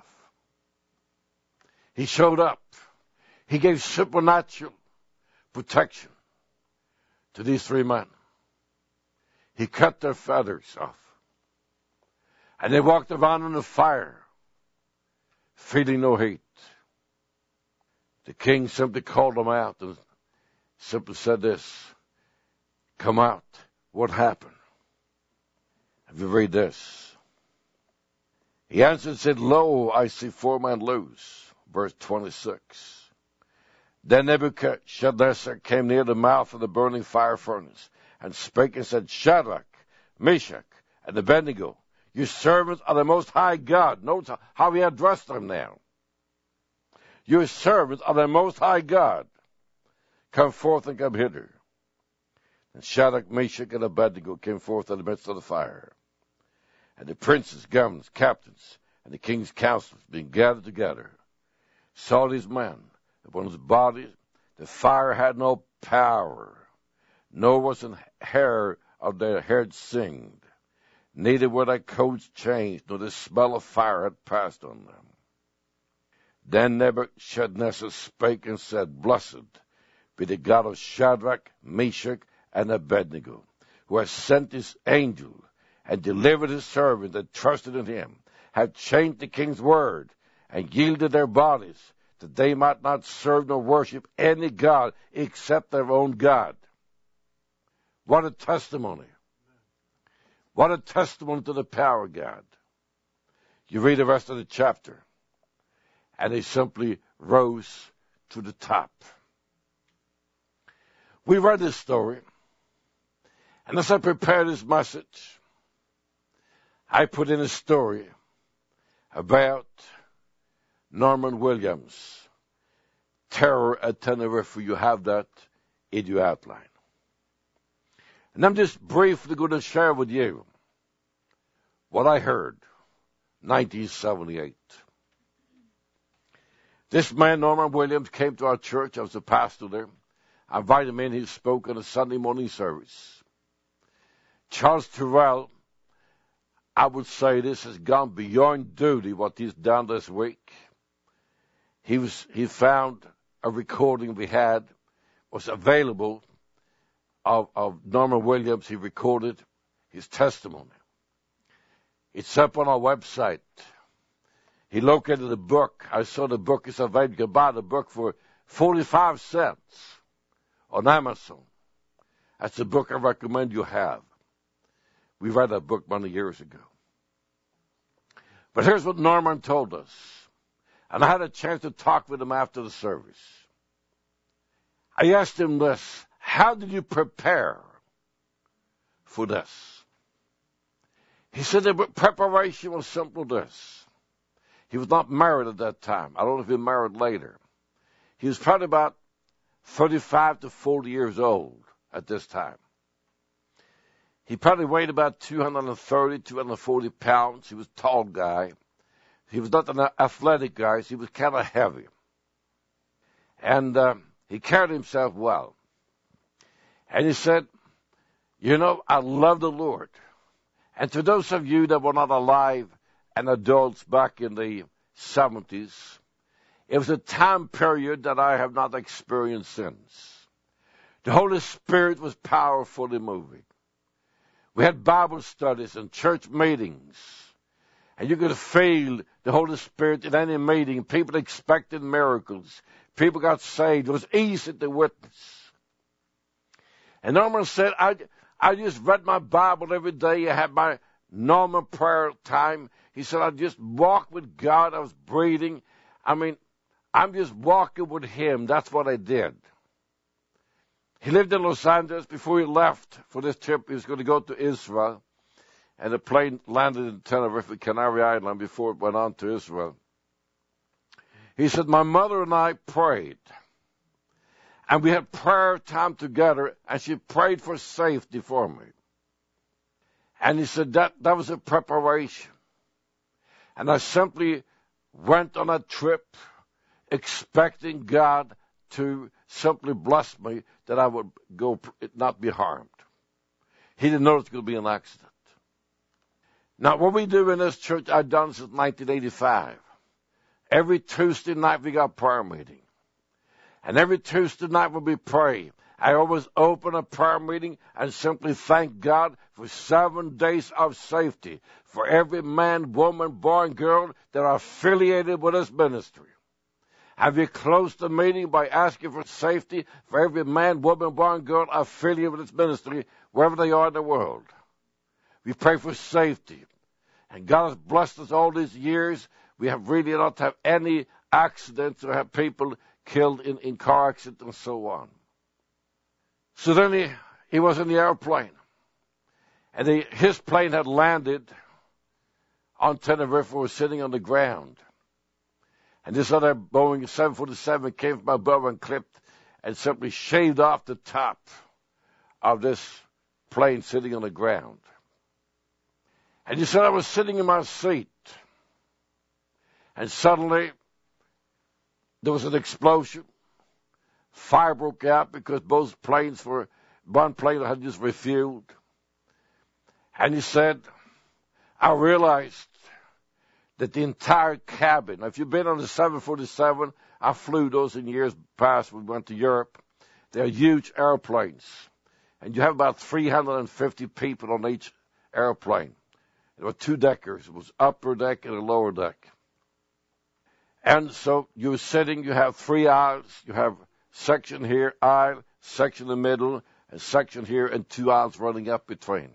He showed up. He gave supernatural protection to these three men. He cut their feathers off. And they walked around in the fire, feeling no heat. The king simply called them out and simply said this, Come out. What happened? If you read this. He answered and said, Lo, I see four men loose. Verse twenty-six. Then Nebuchadnezzar came near the mouth of the burning fire furnace, and spake and said, Shadrach, Meshach, and Abednego, you servants of the Most High God. Notice how he addressed them now. You servants of the Most High God, come forth and come hither. And Shadrach, Meshach, and Abednego came forth in the midst of the fire. And the princes, governors, captains, and the king's counselors, being gathered together, saw these men upon his bodies. The fire had no power, nor was an hair of their head singed. Neither were their coats changed, nor the smell of fire had passed on them. Then Nebuchadnezzar spake and said, Blessed be the God of Shadrach, Meshach, and Abednego, who has sent his angel and delivered his servant that trusted in him, have changed the king's word, and yielded their bodies, that they might not serve nor worship any god except their own God. What a testimony. What a testimony to the power of God. You read the rest of the chapter, and they simply rose to the top. We read this story, and as I prepared this message, I put in a story about Norman Williams, terror at Tenerife. You have that in your outline. And I'm just briefly going to share with you what I heard nineteen seventy-eight. This man, Norman Williams, came to our church. I was a pastor there. I invited him in. He spoke in a Sunday morning service. Charles Terrell, I would say this has gone beyond duty what he's done this week. He was he found a recording we had was available of, of Norman Williams. He recorded his testimony. It's up on our website. He located the book. I saw the book is available. You can buy the book for forty-five cents on Amazon. That's a book I recommend you have. We read that book many years ago. But here's what Norman told us. And I had a chance to talk with him after the service. I asked him this, how did you prepare for this? He said the preparation was simple this. He was not married at that time. I don't know if he was married later. He was probably about thirty-five to forty years old at this time. He probably weighed about two hundred thirty, two hundred forty pounds. He was a tall guy. He was not an athletic guy. He was kind of heavy. And uh, he carried himself well. And he said, you know, I love the Lord. And to those of you that were not alive and adults back in the seventies, it was a time period that I have not experienced since. The Holy Spirit was powerfully moving. We had Bible studies and church meetings. And you could feel the Holy Spirit in any meeting. People expected miracles. People got saved. It was easy to witness. And Norman said, I, I just read my Bible every day. I had my normal prayer time. He said, I just walked with God. I was breathing. I mean, I'm just walking with him. That's what I did. He lived in Los Angeles. Before he left for this trip, he was going to go to Israel. And the plane landed in Tenerife, Canary Island, before it went on to Israel. He said, my mother and I prayed. And we had prayer time together, and she prayed for safety for me. And he said that, that was a preparation. And I simply went on a trip expecting God to simply bless me that I would go not be harmed. He didn't know it was going to be an accident. Now, what we do in this church, I've done since nineteen eighty-five. Every Tuesday night we got prayer meeting. And every Tuesday night when we pray, I always open a prayer meeting and simply thank God for seven days of safety for every man, woman, boy, and girl that are affiliated with this ministry. And we close the meeting by asking for safety for every man, woman, boy, and girl affiliated with this ministry, wherever they are in the world. We pray for safety. And God has blessed us all these years. We have really not had any accidents or have people killed in, in car accidents and so on. So then he, he was in the airplane. And he, his plane had landed on Tenerife, was sitting on the ground. And this other Boeing seven forty-seven came from above and clipped and simply shaved off the top of this plane sitting on the ground. And he said, I was sitting in my seat. And suddenly, there was an explosion. Fire broke out because both planes were, one plane had just refueled. And he said, I realized that the entire cabin, if you've been on the seven forty-seven, I flew those in years past. We went to Europe. They're huge airplanes. And you have about three hundred fifty people on each airplane. There were two deckers. It was upper deck and a lower deck. And so you're sitting, you have three aisles. You have section here, aisle, section in the middle, and section here, and two aisles running up between.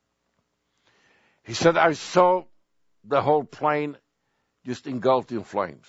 He said, I saw the whole plane just engulfed in flames.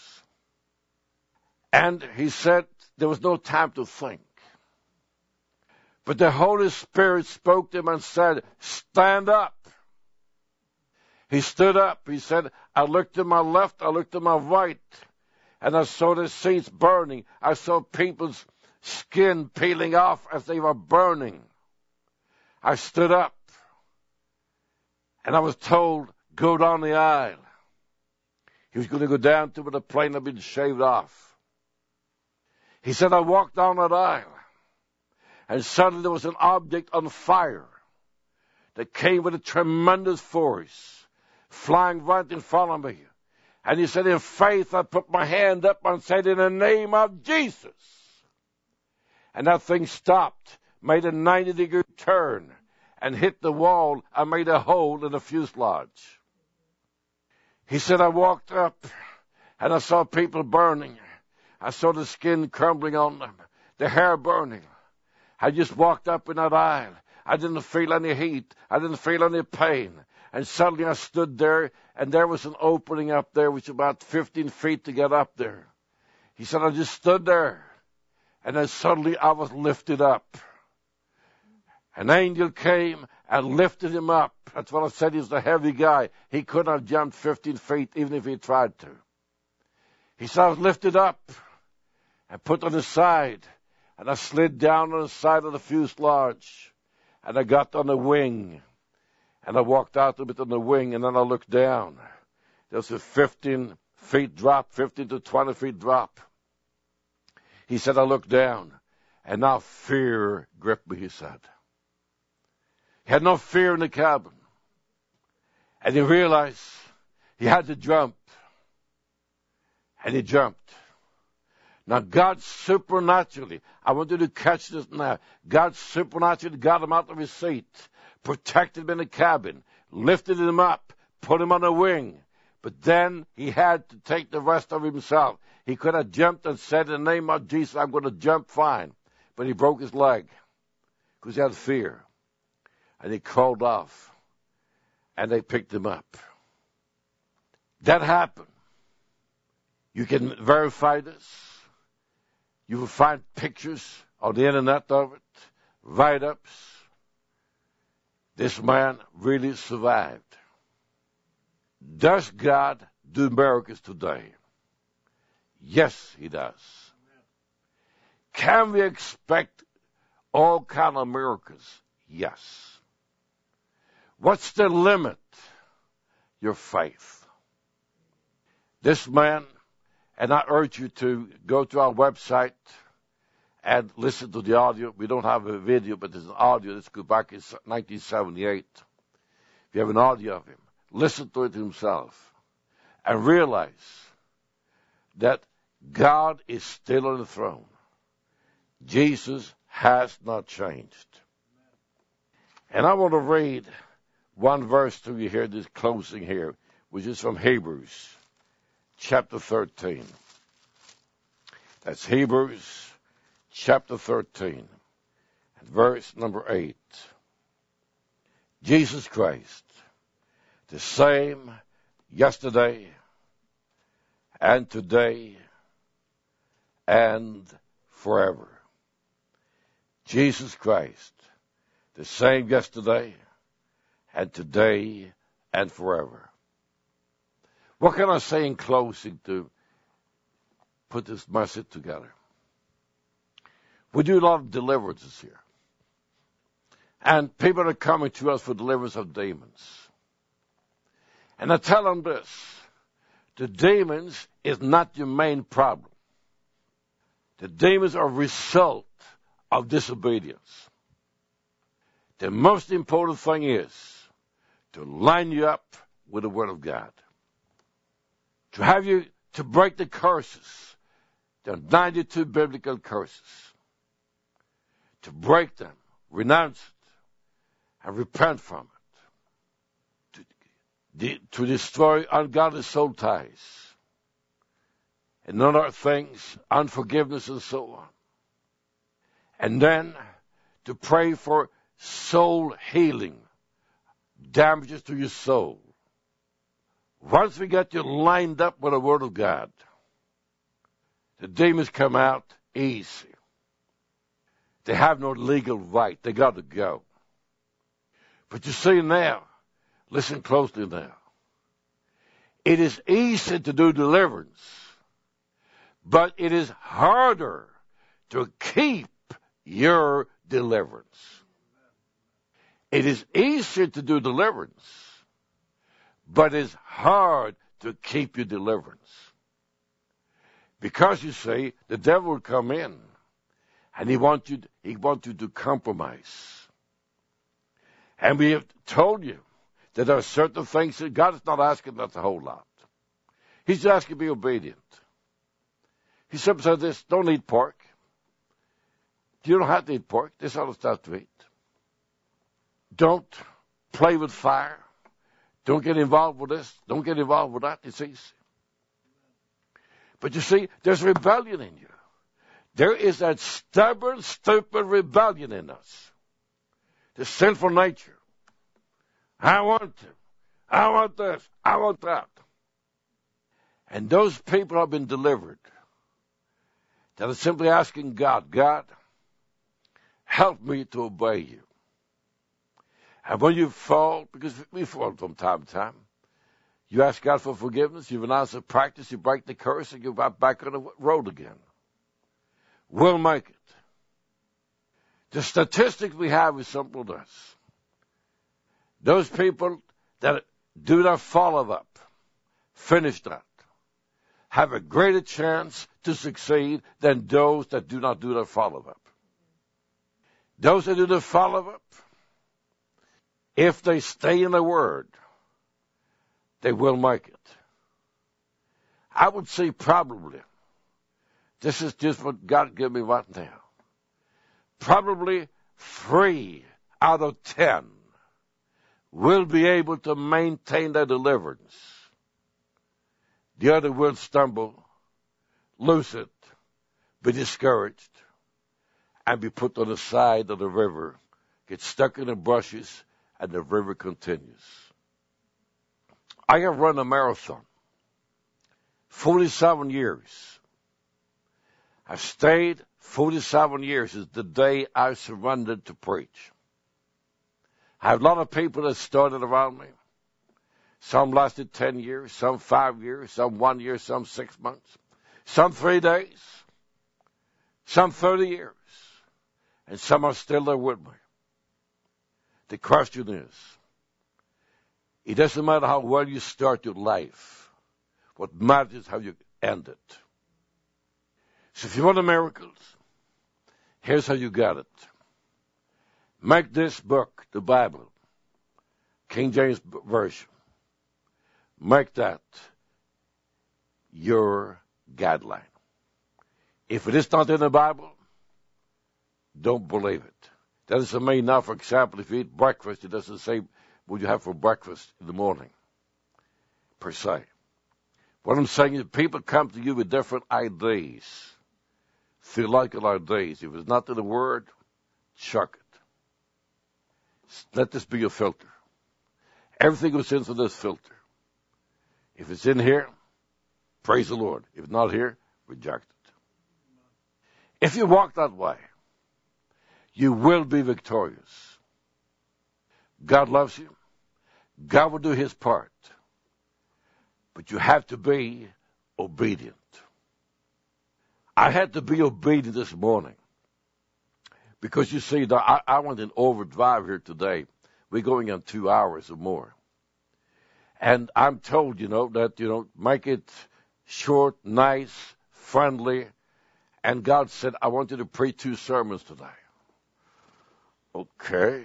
And he said there was no time to think. But the Holy Spirit spoke to him and said, stand up. He stood up. He said, I looked to my left, I looked to my right, and I saw the seats burning. I saw people's skin peeling off as they were burning. I stood up, and I was told, go down the aisle. He was going to go down to where the plane had been shaved off. He said, I walked down that aisle, and suddenly there was an object on fire that came with a tremendous force, flying right in front of me. And he said, in faith, I put my hand up and said, in the name of Jesus. And that thing stopped, made a ninety degree turn, and hit the wall and made a hole in the fuselage. He said, I walked up, and I saw people burning. I saw the skin crumbling on them, the hair burning. I just walked up in that aisle. I didn't feel any heat. I didn't feel any pain. And suddenly I stood there, and there was an opening up there, which was about fifteen feet to get up there. He said, I just stood there, and then suddenly I was lifted up. An angel came and lifted him up. That's what I said. He was a heavy guy. He couldn't have jumped fifteen feet, even if he tried to. He said, I was lifted up and put on the side, and I slid down on the side of the fuselage, and I got on the wing. And I walked out a bit on the wing, and then I looked down. There was a fifteen feet drop, fifteen to twenty feet drop. He said, I looked down, and now fear gripped me, he said. He had no fear in the cabin. And he realized he had to jump. And he jumped. Now, God supernaturally, I want you to catch this now. God supernaturally got him out of his seat, protected him in the cabin, lifted him up, put him on a wing. But then he had to take the rest of himself. He could have jumped and said, in the name of Jesus, I'm going to jump fine. But he broke his leg because he had fear. And he crawled off, and they picked him up. That happened. You can verify this. You will find pictures on the internet of it, write-ups. This man really survived. Does God do miracles today? Yes, he does. Can we expect all kind of miracles? Yes. What's the limit? Your faith. This man, and I urge you to go to our website and listen to the audio. We don't have a video, but there's an audio. Let's go back in nineteen seventy-eight. If you have an audio of him, listen to it himself and realize that God is still on the throne. Jesus has not changed. And I want to read one verse to you here, this closing here, which is from Hebrews chapter thirteen. That's Hebrews chapter thirteen, and verse number eight. Jesus Christ, the same yesterday and today and forever. Jesus Christ, the same yesterday and today and forever. What can I say in closing to put this message together? We do a lot of deliverances here. And people are coming to us for deliverance of demons. And I tell them this: the demons is not your main problem. The demons are a result of disobedience. The most important thing is to line you up with the Word of God. To have you, to break the curses. There are ninety-two biblical curses. To break them, renounce it, and repent from it. To, de, to destroy ungodly soul ties. And other things, unforgiveness and so on. And then to pray for soul healing, damages to your soul. Once we get you lined up with the Word of God, the demons come out easy. They have no legal right. They got to go. But you see now, listen closely now. It is easy to do deliverance, but it is harder to keep your deliverance. It is easier to do deliverance, but it's hard to keep your deliverance. Because you see, the devil will come in and he wants you, he wants you to compromise. And we have told you that there are certain things that God is not asking us a whole lot. He's asking you to be obedient. He simply said this: don't eat pork. You don't have to eat pork. There's other stuff to eat. Don't play with fire. Don't get involved with this. Don't get involved with that. It's easy. But you see, there's rebellion in you. There is that stubborn, stupid rebellion in us. The sinful nature. I want to. I want this. I want that. And those people have been delivered. That are simply asking God, God, help me to obey you. And when you fall, because we fall from time to time, you ask God for forgiveness, you renounce the practice, you break the curse, and you're back on the road again. We'll make it. The statistics we have is simple as this. Those people that do not follow up, finish that, have a greater chance to succeed than those that do not do their follow-up. Those that do the follow-up, if they stay in the Word, they will make it. I would say probably, this is just what God gave me right now, probably three out of ten will be able to maintain their deliverance. The other will stumble, lose it, be discouraged, and be put on the side of the river, get stuck in the bushes, and the river continues. I have run a marathon. forty-seven years. I stayed forty-seven years is the day I surrendered to preach. I have a lot of people that started around me. Some lasted ten years, some five years, some one year, some six months, some three days, some thirty years, and some are still there with me. The question is, it doesn't matter how well you start your life. What matters is how you end it. So if you want the miracles, here's how you got it. Make this book, the Bible, King James Version, make that your guideline. If it is not in the Bible, don't believe it. That doesn't mean now, for example, if you eat breakfast, it doesn't say what you have for breakfast in the morning, per se. What I'm saying is people come to you with different ideas, theological ideas. If it's not in the Word, chuck it. Let this be your filter. Everything goes into this filter. If it's in here, praise the Lord. If it's not here, reject it. If you walk that way, you will be victorious. God loves you. God will do his part. But you have to be obedient. I had to be obedient this morning. Because you see, I, I went in overdrive here today. We're going on two hours or more. And I'm told, you know, that, you know, make it short, nice, friendly. And God said, I want you to preach two sermons today. Okay.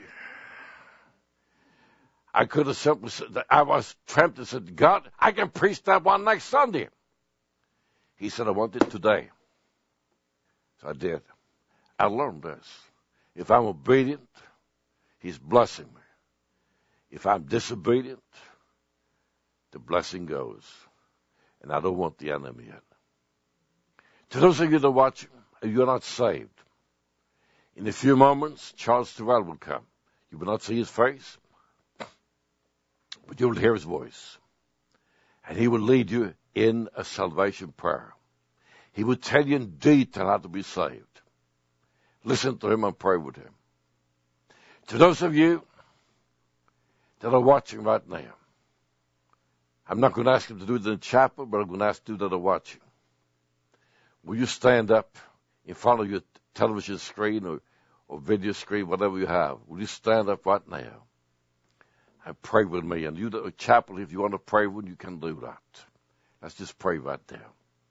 I could have simply said, I was tempted and said, God, I can preach that one next Sunday. He said, I want it today. So I did. I learned this. If I'm obedient, he's blessing me. If I'm disobedient, the blessing goes. And I don't want the enemy in. To those of you that are watching, and you're not saved, in a few moments, Charles Terrell will come. You will not see his face, but you will hear his voice. And he will lead you in a salvation prayer. He will tell you in detail how to be saved. Listen to him and pray with him. To those of you that are watching right now, I'm not going to ask him to do it in the chapel, but I'm going to ask you that are watching. Will you stand up in front of your television screen or, or video screen, whatever you have? Will you stand up right now and pray with me? And you, the chapel, if you want to pray with, you can do that. Let's just pray right now.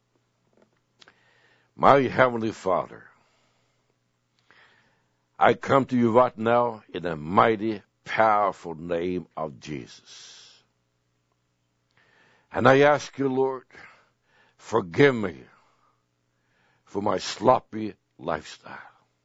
My Heavenly Father, I come to you right now in the mighty, powerful name of Jesus. And I ask you, Lord, forgive me for my sloppy lifestyle.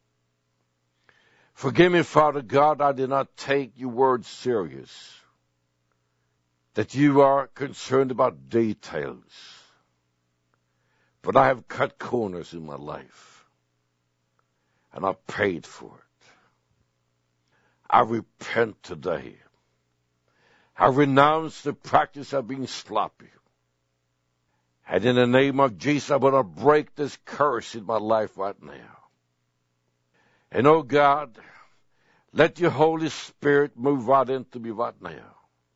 Forgive me, Father God, I did not take your word serious, that you are concerned about details. But I have cut corners in my life, and I paid for it. I repent today. I renounce the practice of being sloppy. And in the name of Jesus, I want to break this curse in my life right now. And oh God, let your Holy Spirit move right into me right now.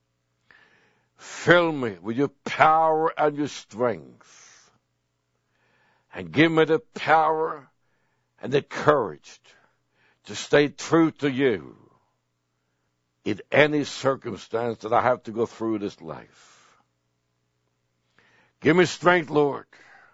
Fill me with your power and your strength. And give me the power and the courage to stay true to you in any circumstance that I have to go through this life. Give me strength, Lord,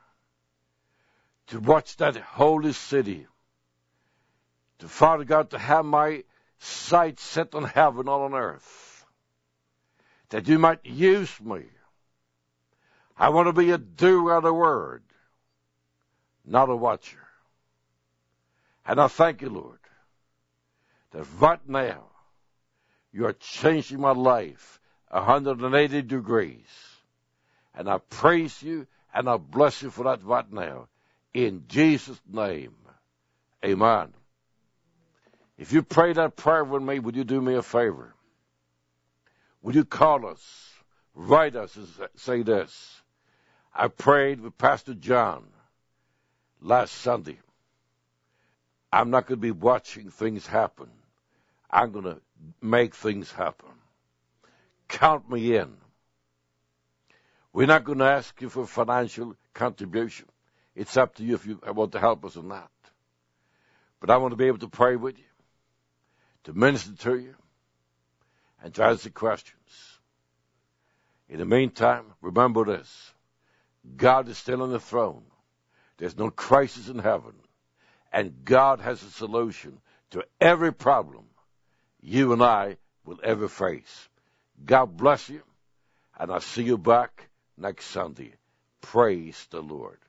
to watch that holy city, to, Father God, to have my sight set on heaven, not on earth, that you might use me. I want to be a doer of the word, not a watcher. And I thank you, Lord, that right now you are changing my life one hundred eighty degrees. And I praise you and I bless you for that right now. In Jesus' name, amen. If you pray that prayer with me, would you do me a favor? Would you call us, write us, and say this? I prayed with Pastor John last Sunday. I'm not going to be watching things happen. I'm going to make things happen. Count me in. We're not going to ask you for financial contribution. It's up to you if you want to help us or not. But I want to be able to pray with you, to minister to you, and to answer questions. In the meantime, remember this. God is still on the throne. There's no crisis in heaven. And God has a solution to every problem you and I will ever face. God bless you, and I'll see you back next Sunday. Praise the Lord.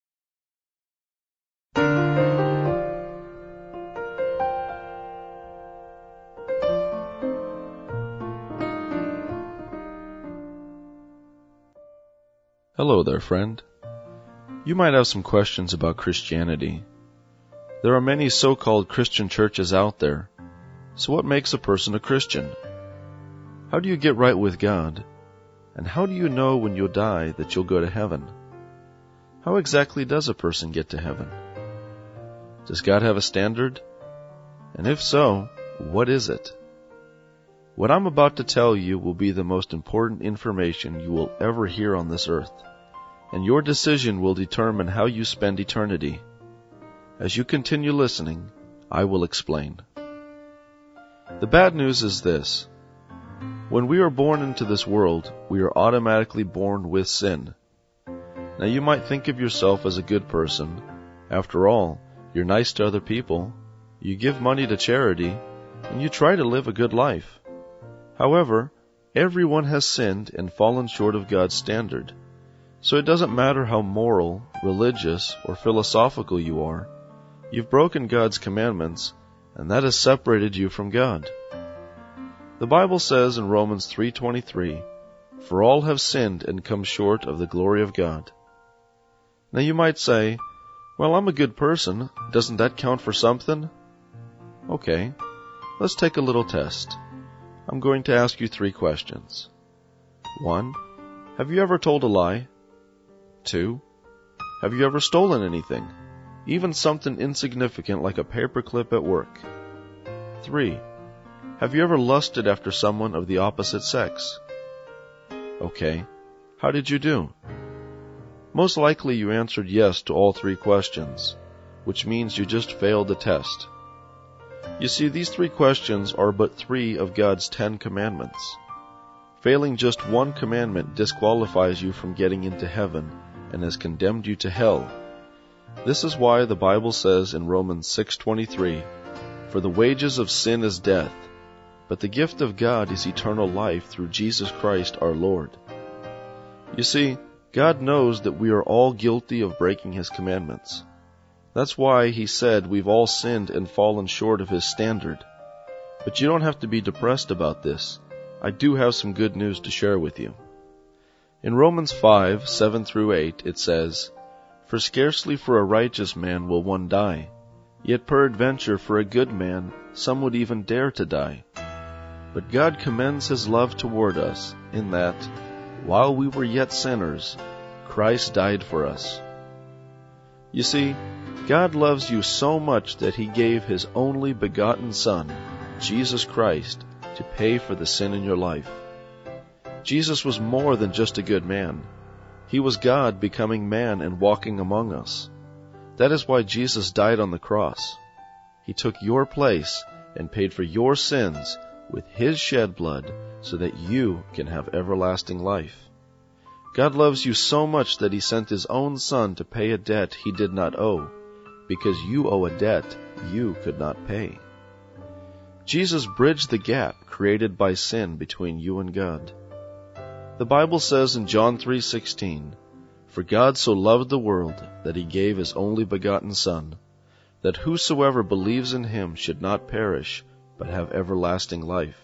Hello there, friend. You might have some questions about Christianity. There are many so-called Christian churches out there. So what makes a person a Christian? How do you get right with God? And how do you know when you'll die that you'll go to heaven? How exactly does a person get to heaven? Does God have a standard? And if so, what is it? What I'm about to tell you will be the most important information you will ever hear on this earth, and your decision will determine how you spend eternity. As you continue listening, I will explain. The bad news is this. When we are born into this world, we are automatically born with sin. Now you might think of yourself as a good person. After all, you're nice to other people, you give money to charity, and you try to live a good life. However, everyone has sinned and fallen short of God's standard. So it doesn't matter how moral, religious, or philosophical you are. You've broken God's commandments, and that has separated you from God. The Bible says in Romans three twenty-three, "For all have sinned and come short of the glory of God." Now you might say, "Well, I'm a good person. Doesn't that count for something?" Okay, let's take a little test. I'm going to ask you three questions. One, have you ever told a lie? Two, have you ever stolen anything, even something insignificant like a paperclip at work? Three, have you ever lusted after someone of the opposite sex? Okay, how did you do? Most likely you answered yes to all three questions, which means you just failed the test. You see, these three questions are but three of God's Ten Commandments. Failing just one commandment disqualifies you from getting into heaven and has condemned you to hell. This is why the Bible says in Romans six twenty-three, "For the wages of sin is death, but the gift of God is eternal life through Jesus Christ our Lord." You see, God knows that we are all guilty of breaking His commandments. That's why He said we've all sinned and fallen short of His standard. But you don't have to be depressed about this. I do have some good news to share with you. In Romans five, seven through eight, it says, "For scarcely for a righteous man will one die, yet peradventure for a good man some would even dare to die. But God commends His love toward us, in that, while we were yet sinners, Christ died for us." You see, God loves you so much that He gave His only begotten Son, Jesus Christ, to pay for the sin in your life. Jesus was more than just a good man. He was God becoming man and walking among us. That is why Jesus died on the cross. He took your place and paid for your sins with His shed blood so that you can have everlasting life. God loves you so much that He sent His own Son to pay a debt He did not owe, because you owe a debt you could not pay. Jesus bridged the gap created by sin between you and God. The Bible says in John three sixteen, "For God so loved the world that He gave His only begotten Son, that whosoever believes in Him should not perish, but have everlasting life."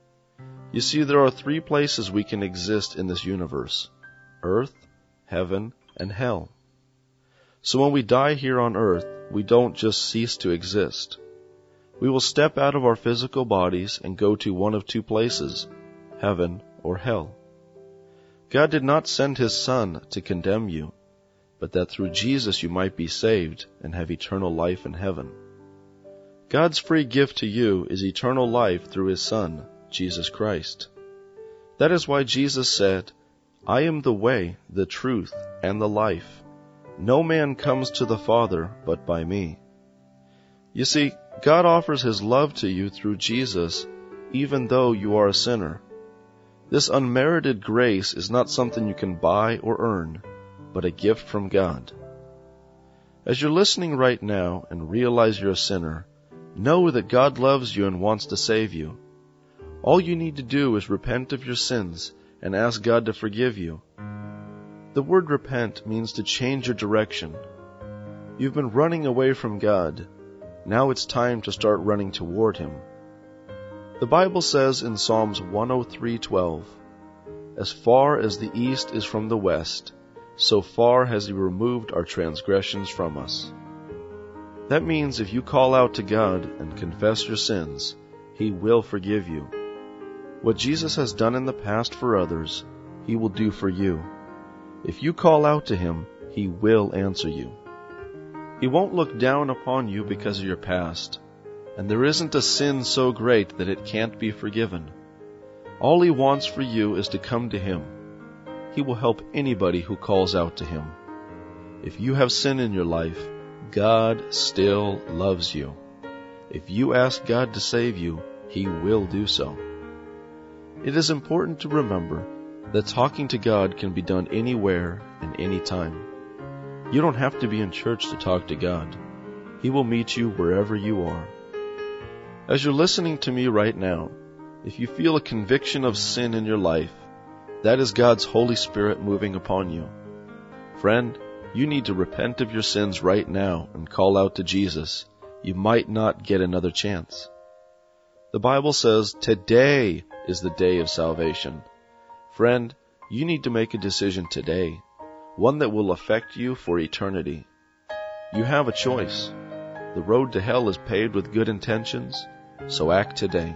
You see, there are three places we can exist in this universe: earth, heaven, and hell. So when we die here on earth, we don't just cease to exist. We will step out of our physical bodies and go to one of two places, heaven or hell. God did not send His Son to condemn you, but that through Jesus you might be saved and have eternal life in heaven. God's free gift to you is eternal life through His Son, Jesus Christ. That is why Jesus said, "I am the way, the truth, and the life. No man comes to the Father but by me." You see, God offers His love to you through Jesus, even though you are a sinner. This unmerited grace is not something you can buy or earn, but a gift from God. As you're listening right now and realize you're a sinner, know that God loves you and wants to save you. All you need to do is repent of your sins and ask God to forgive you. The word repent means to change your direction. You've been running away from God. Now it's time to start running toward Him. The Bible says in Psalms one oh three twelve, "As far as the east is from the west, so far has He removed our transgressions from us." That means if you call out to God and confess your sins, He will forgive you. What Jesus has done in the past for others, He will do for you. If you call out to Him, He will answer you. He won't look down upon you because of your past, and there isn't a sin so great that it can't be forgiven. All He wants for you is to come to Him. He will help anybody who calls out to Him. If you have sin in your life, God still loves you. If you ask God to save you, He will do so. It is important to remember that talking to God can be done anywhere and anytime. You don't have to be in church to talk to God. He will meet you wherever you are. As you're listening to me right now, if you feel a conviction of sin in your life, that is God's Holy Spirit moving upon you. Friend, you need to repent of your sins right now and call out to Jesus. You might not get another chance. The Bible says today is the day of salvation. Friend, you need to make a decision today, one that will affect you for eternity. You have a choice. The road to hell is paved with good intentions, so act today.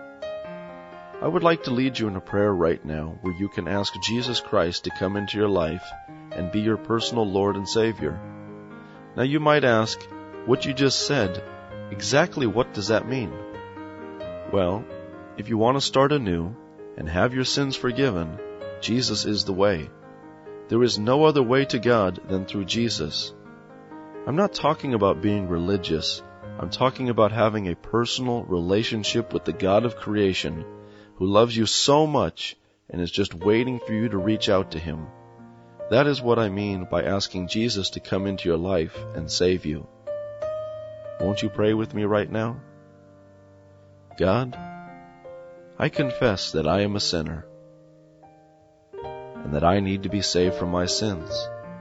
I would like to lead you in a prayer right now where you can ask Jesus Christ to come into your life and be your personal Lord and Savior. Now you might ask, what you just said, exactly what does that mean? Well, if you want to start anew and have your sins forgiven, Jesus is the way. There is no other way to God than through Jesus. I'm not talking about being religious. I'm talking about having a personal relationship with the God of creation who loves you so much and is just waiting for you to reach out to Him. That is what I mean by asking Jesus to come into your life and save you. Won't you pray with me right now? God, I confess that I am a sinner and that I need to be saved from my sins.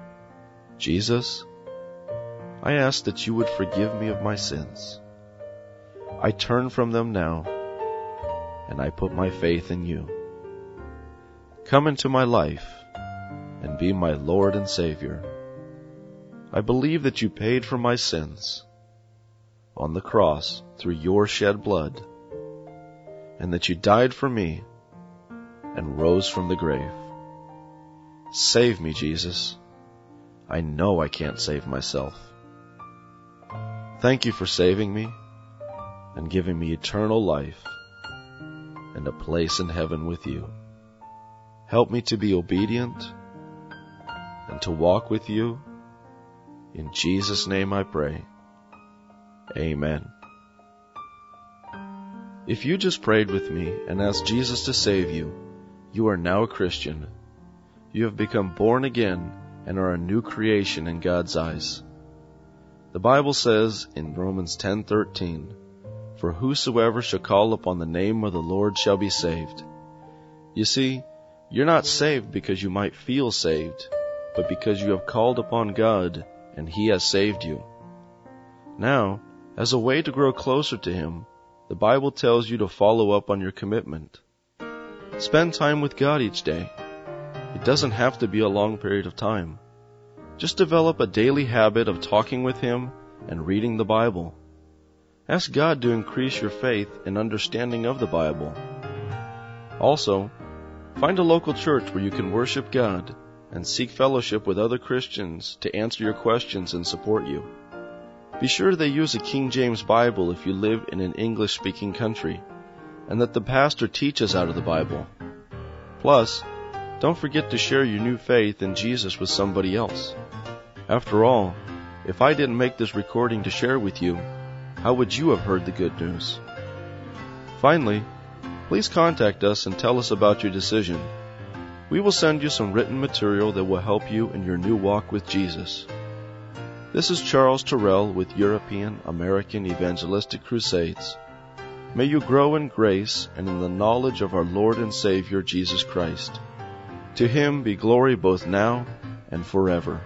Jesus, I ask that you would forgive me of my sins. I turn from them now, and I put my faith in you. Come into my life and be my Lord and Savior. I believe that you paid for my sins on the cross through your shed blood, and that you died for me and rose from the grave. Save me, Jesus. I know I can't save myself. Thank you for saving me and giving me eternal life and a place in heaven with you. Help me to be obedient and to walk with you. In Jesus' name I pray. Amen. If you just prayed with me and asked Jesus to save you, you are now a Christian. You have become born again and are a new creation in God's eyes. The Bible says in Romans ten thirteen, "For whosoever shall call upon the name of the Lord shall be saved." You see, you're not saved because you might feel saved, but because you have called upon God and He has saved you. Now, as a way to grow closer to Him, the Bible tells you to follow up on your commitment. Spend time with God each day. It doesn't have to be a long period of time. Just develop a daily habit of talking with Him and reading the Bible. Ask God to increase your faith and understanding of the Bible. Also, Find a local church where you can worship God and seek fellowship with other Christians to answer your questions and support you. Be sure they use a King James Bible if you live in an English-speaking country, and that the pastor teaches out of the Bible. Plus, don't forget to share your new faith in Jesus with somebody else. After all, if I didn't make this recording to share with you, how would you have heard the good news? Finally, please contact us and tell us about your decision. We will send you some written material that will help you in your new walk with Jesus. This is Charles Terrell with European American Evangelistic Crusades. May you grow in grace and in the knowledge of our Lord and Savior Jesus Christ. To Him be glory both now and forever.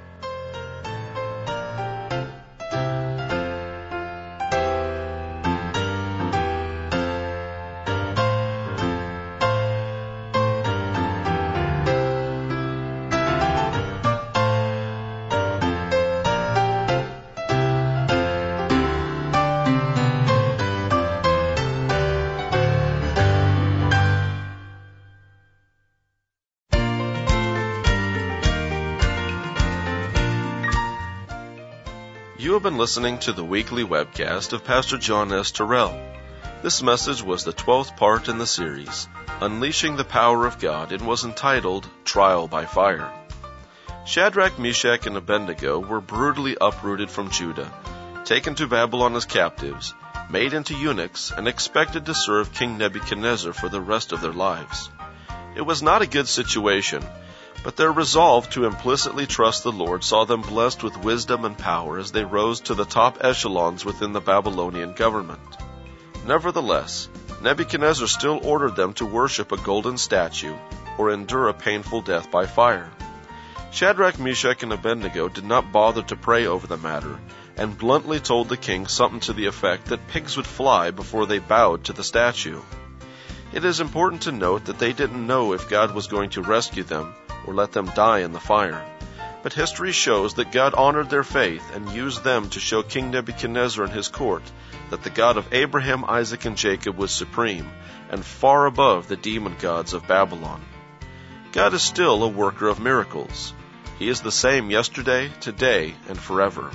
You have been listening to the weekly webcast of Pastor John S. Terrell. This message was the twelfth part in the series, Unleashing the Power of God, and was entitled Trial by Fire. Shadrach, Meshach, and Abednego were brutally uprooted from Judah, taken to Babylon as captives, made into eunuchs, and expected to serve King Nebuchadnezzar for the rest of their lives. It was not a good situation, but their resolve to implicitly trust the Lord saw them blessed with wisdom and power as they rose to the top echelons within the Babylonian government. Nevertheless, Nebuchadnezzar still ordered them to worship a golden statue or endure a painful death by fire. Shadrach, Meshach, and Abednego did not bother to pray over the matter, and bluntly told the king something to the effect that pigs would fly before they bowed to the statue. It is important to note that they didn't know if God was going to rescue them or let them die in the fire. But history shows that God honored their faith and used them to show King Nebuchadnezzar and his court that the God of Abraham, Isaac, and Jacob was supreme and far above the demon gods of Babylon. God is still a worker of miracles. He is the same yesterday, today, and forever.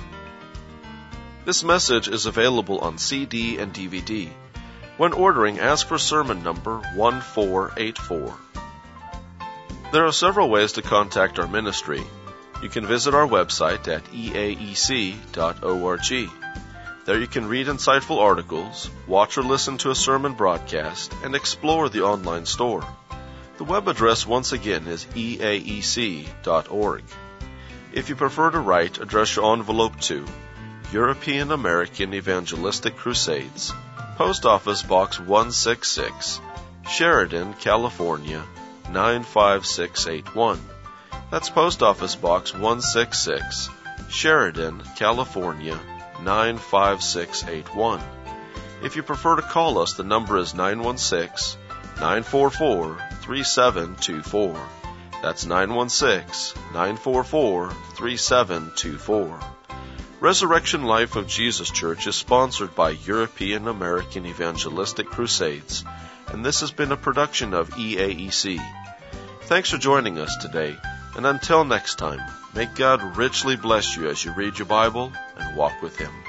This message is available on C D and D V D. When ordering, ask for sermon number one four eight four. There are several ways to contact our ministry. You can visit our website at e a e c dot org. There you can read insightful articles, watch or listen to a sermon broadcast, and explore the online store. The web address once again is e a e c dot org. If you prefer to write, address your envelope to European American Evangelistic Crusades, Post Office Box one sixty-six, Sheridan, California, nine five six eight one. That's Post Office Box one sixty-six, Sheridan, California, nine five six eight one. If you prefer to call us, the number is nine one six, nine four four, three seven two four. That's nine one six, nine four four, three seven two four. Resurrection Life of Jesus Church is sponsored by European American Evangelistic Crusades, and this has been a production of E A E C. Thanks for joining us today, and until next time, may God richly bless you as you read your Bible and walk with Him.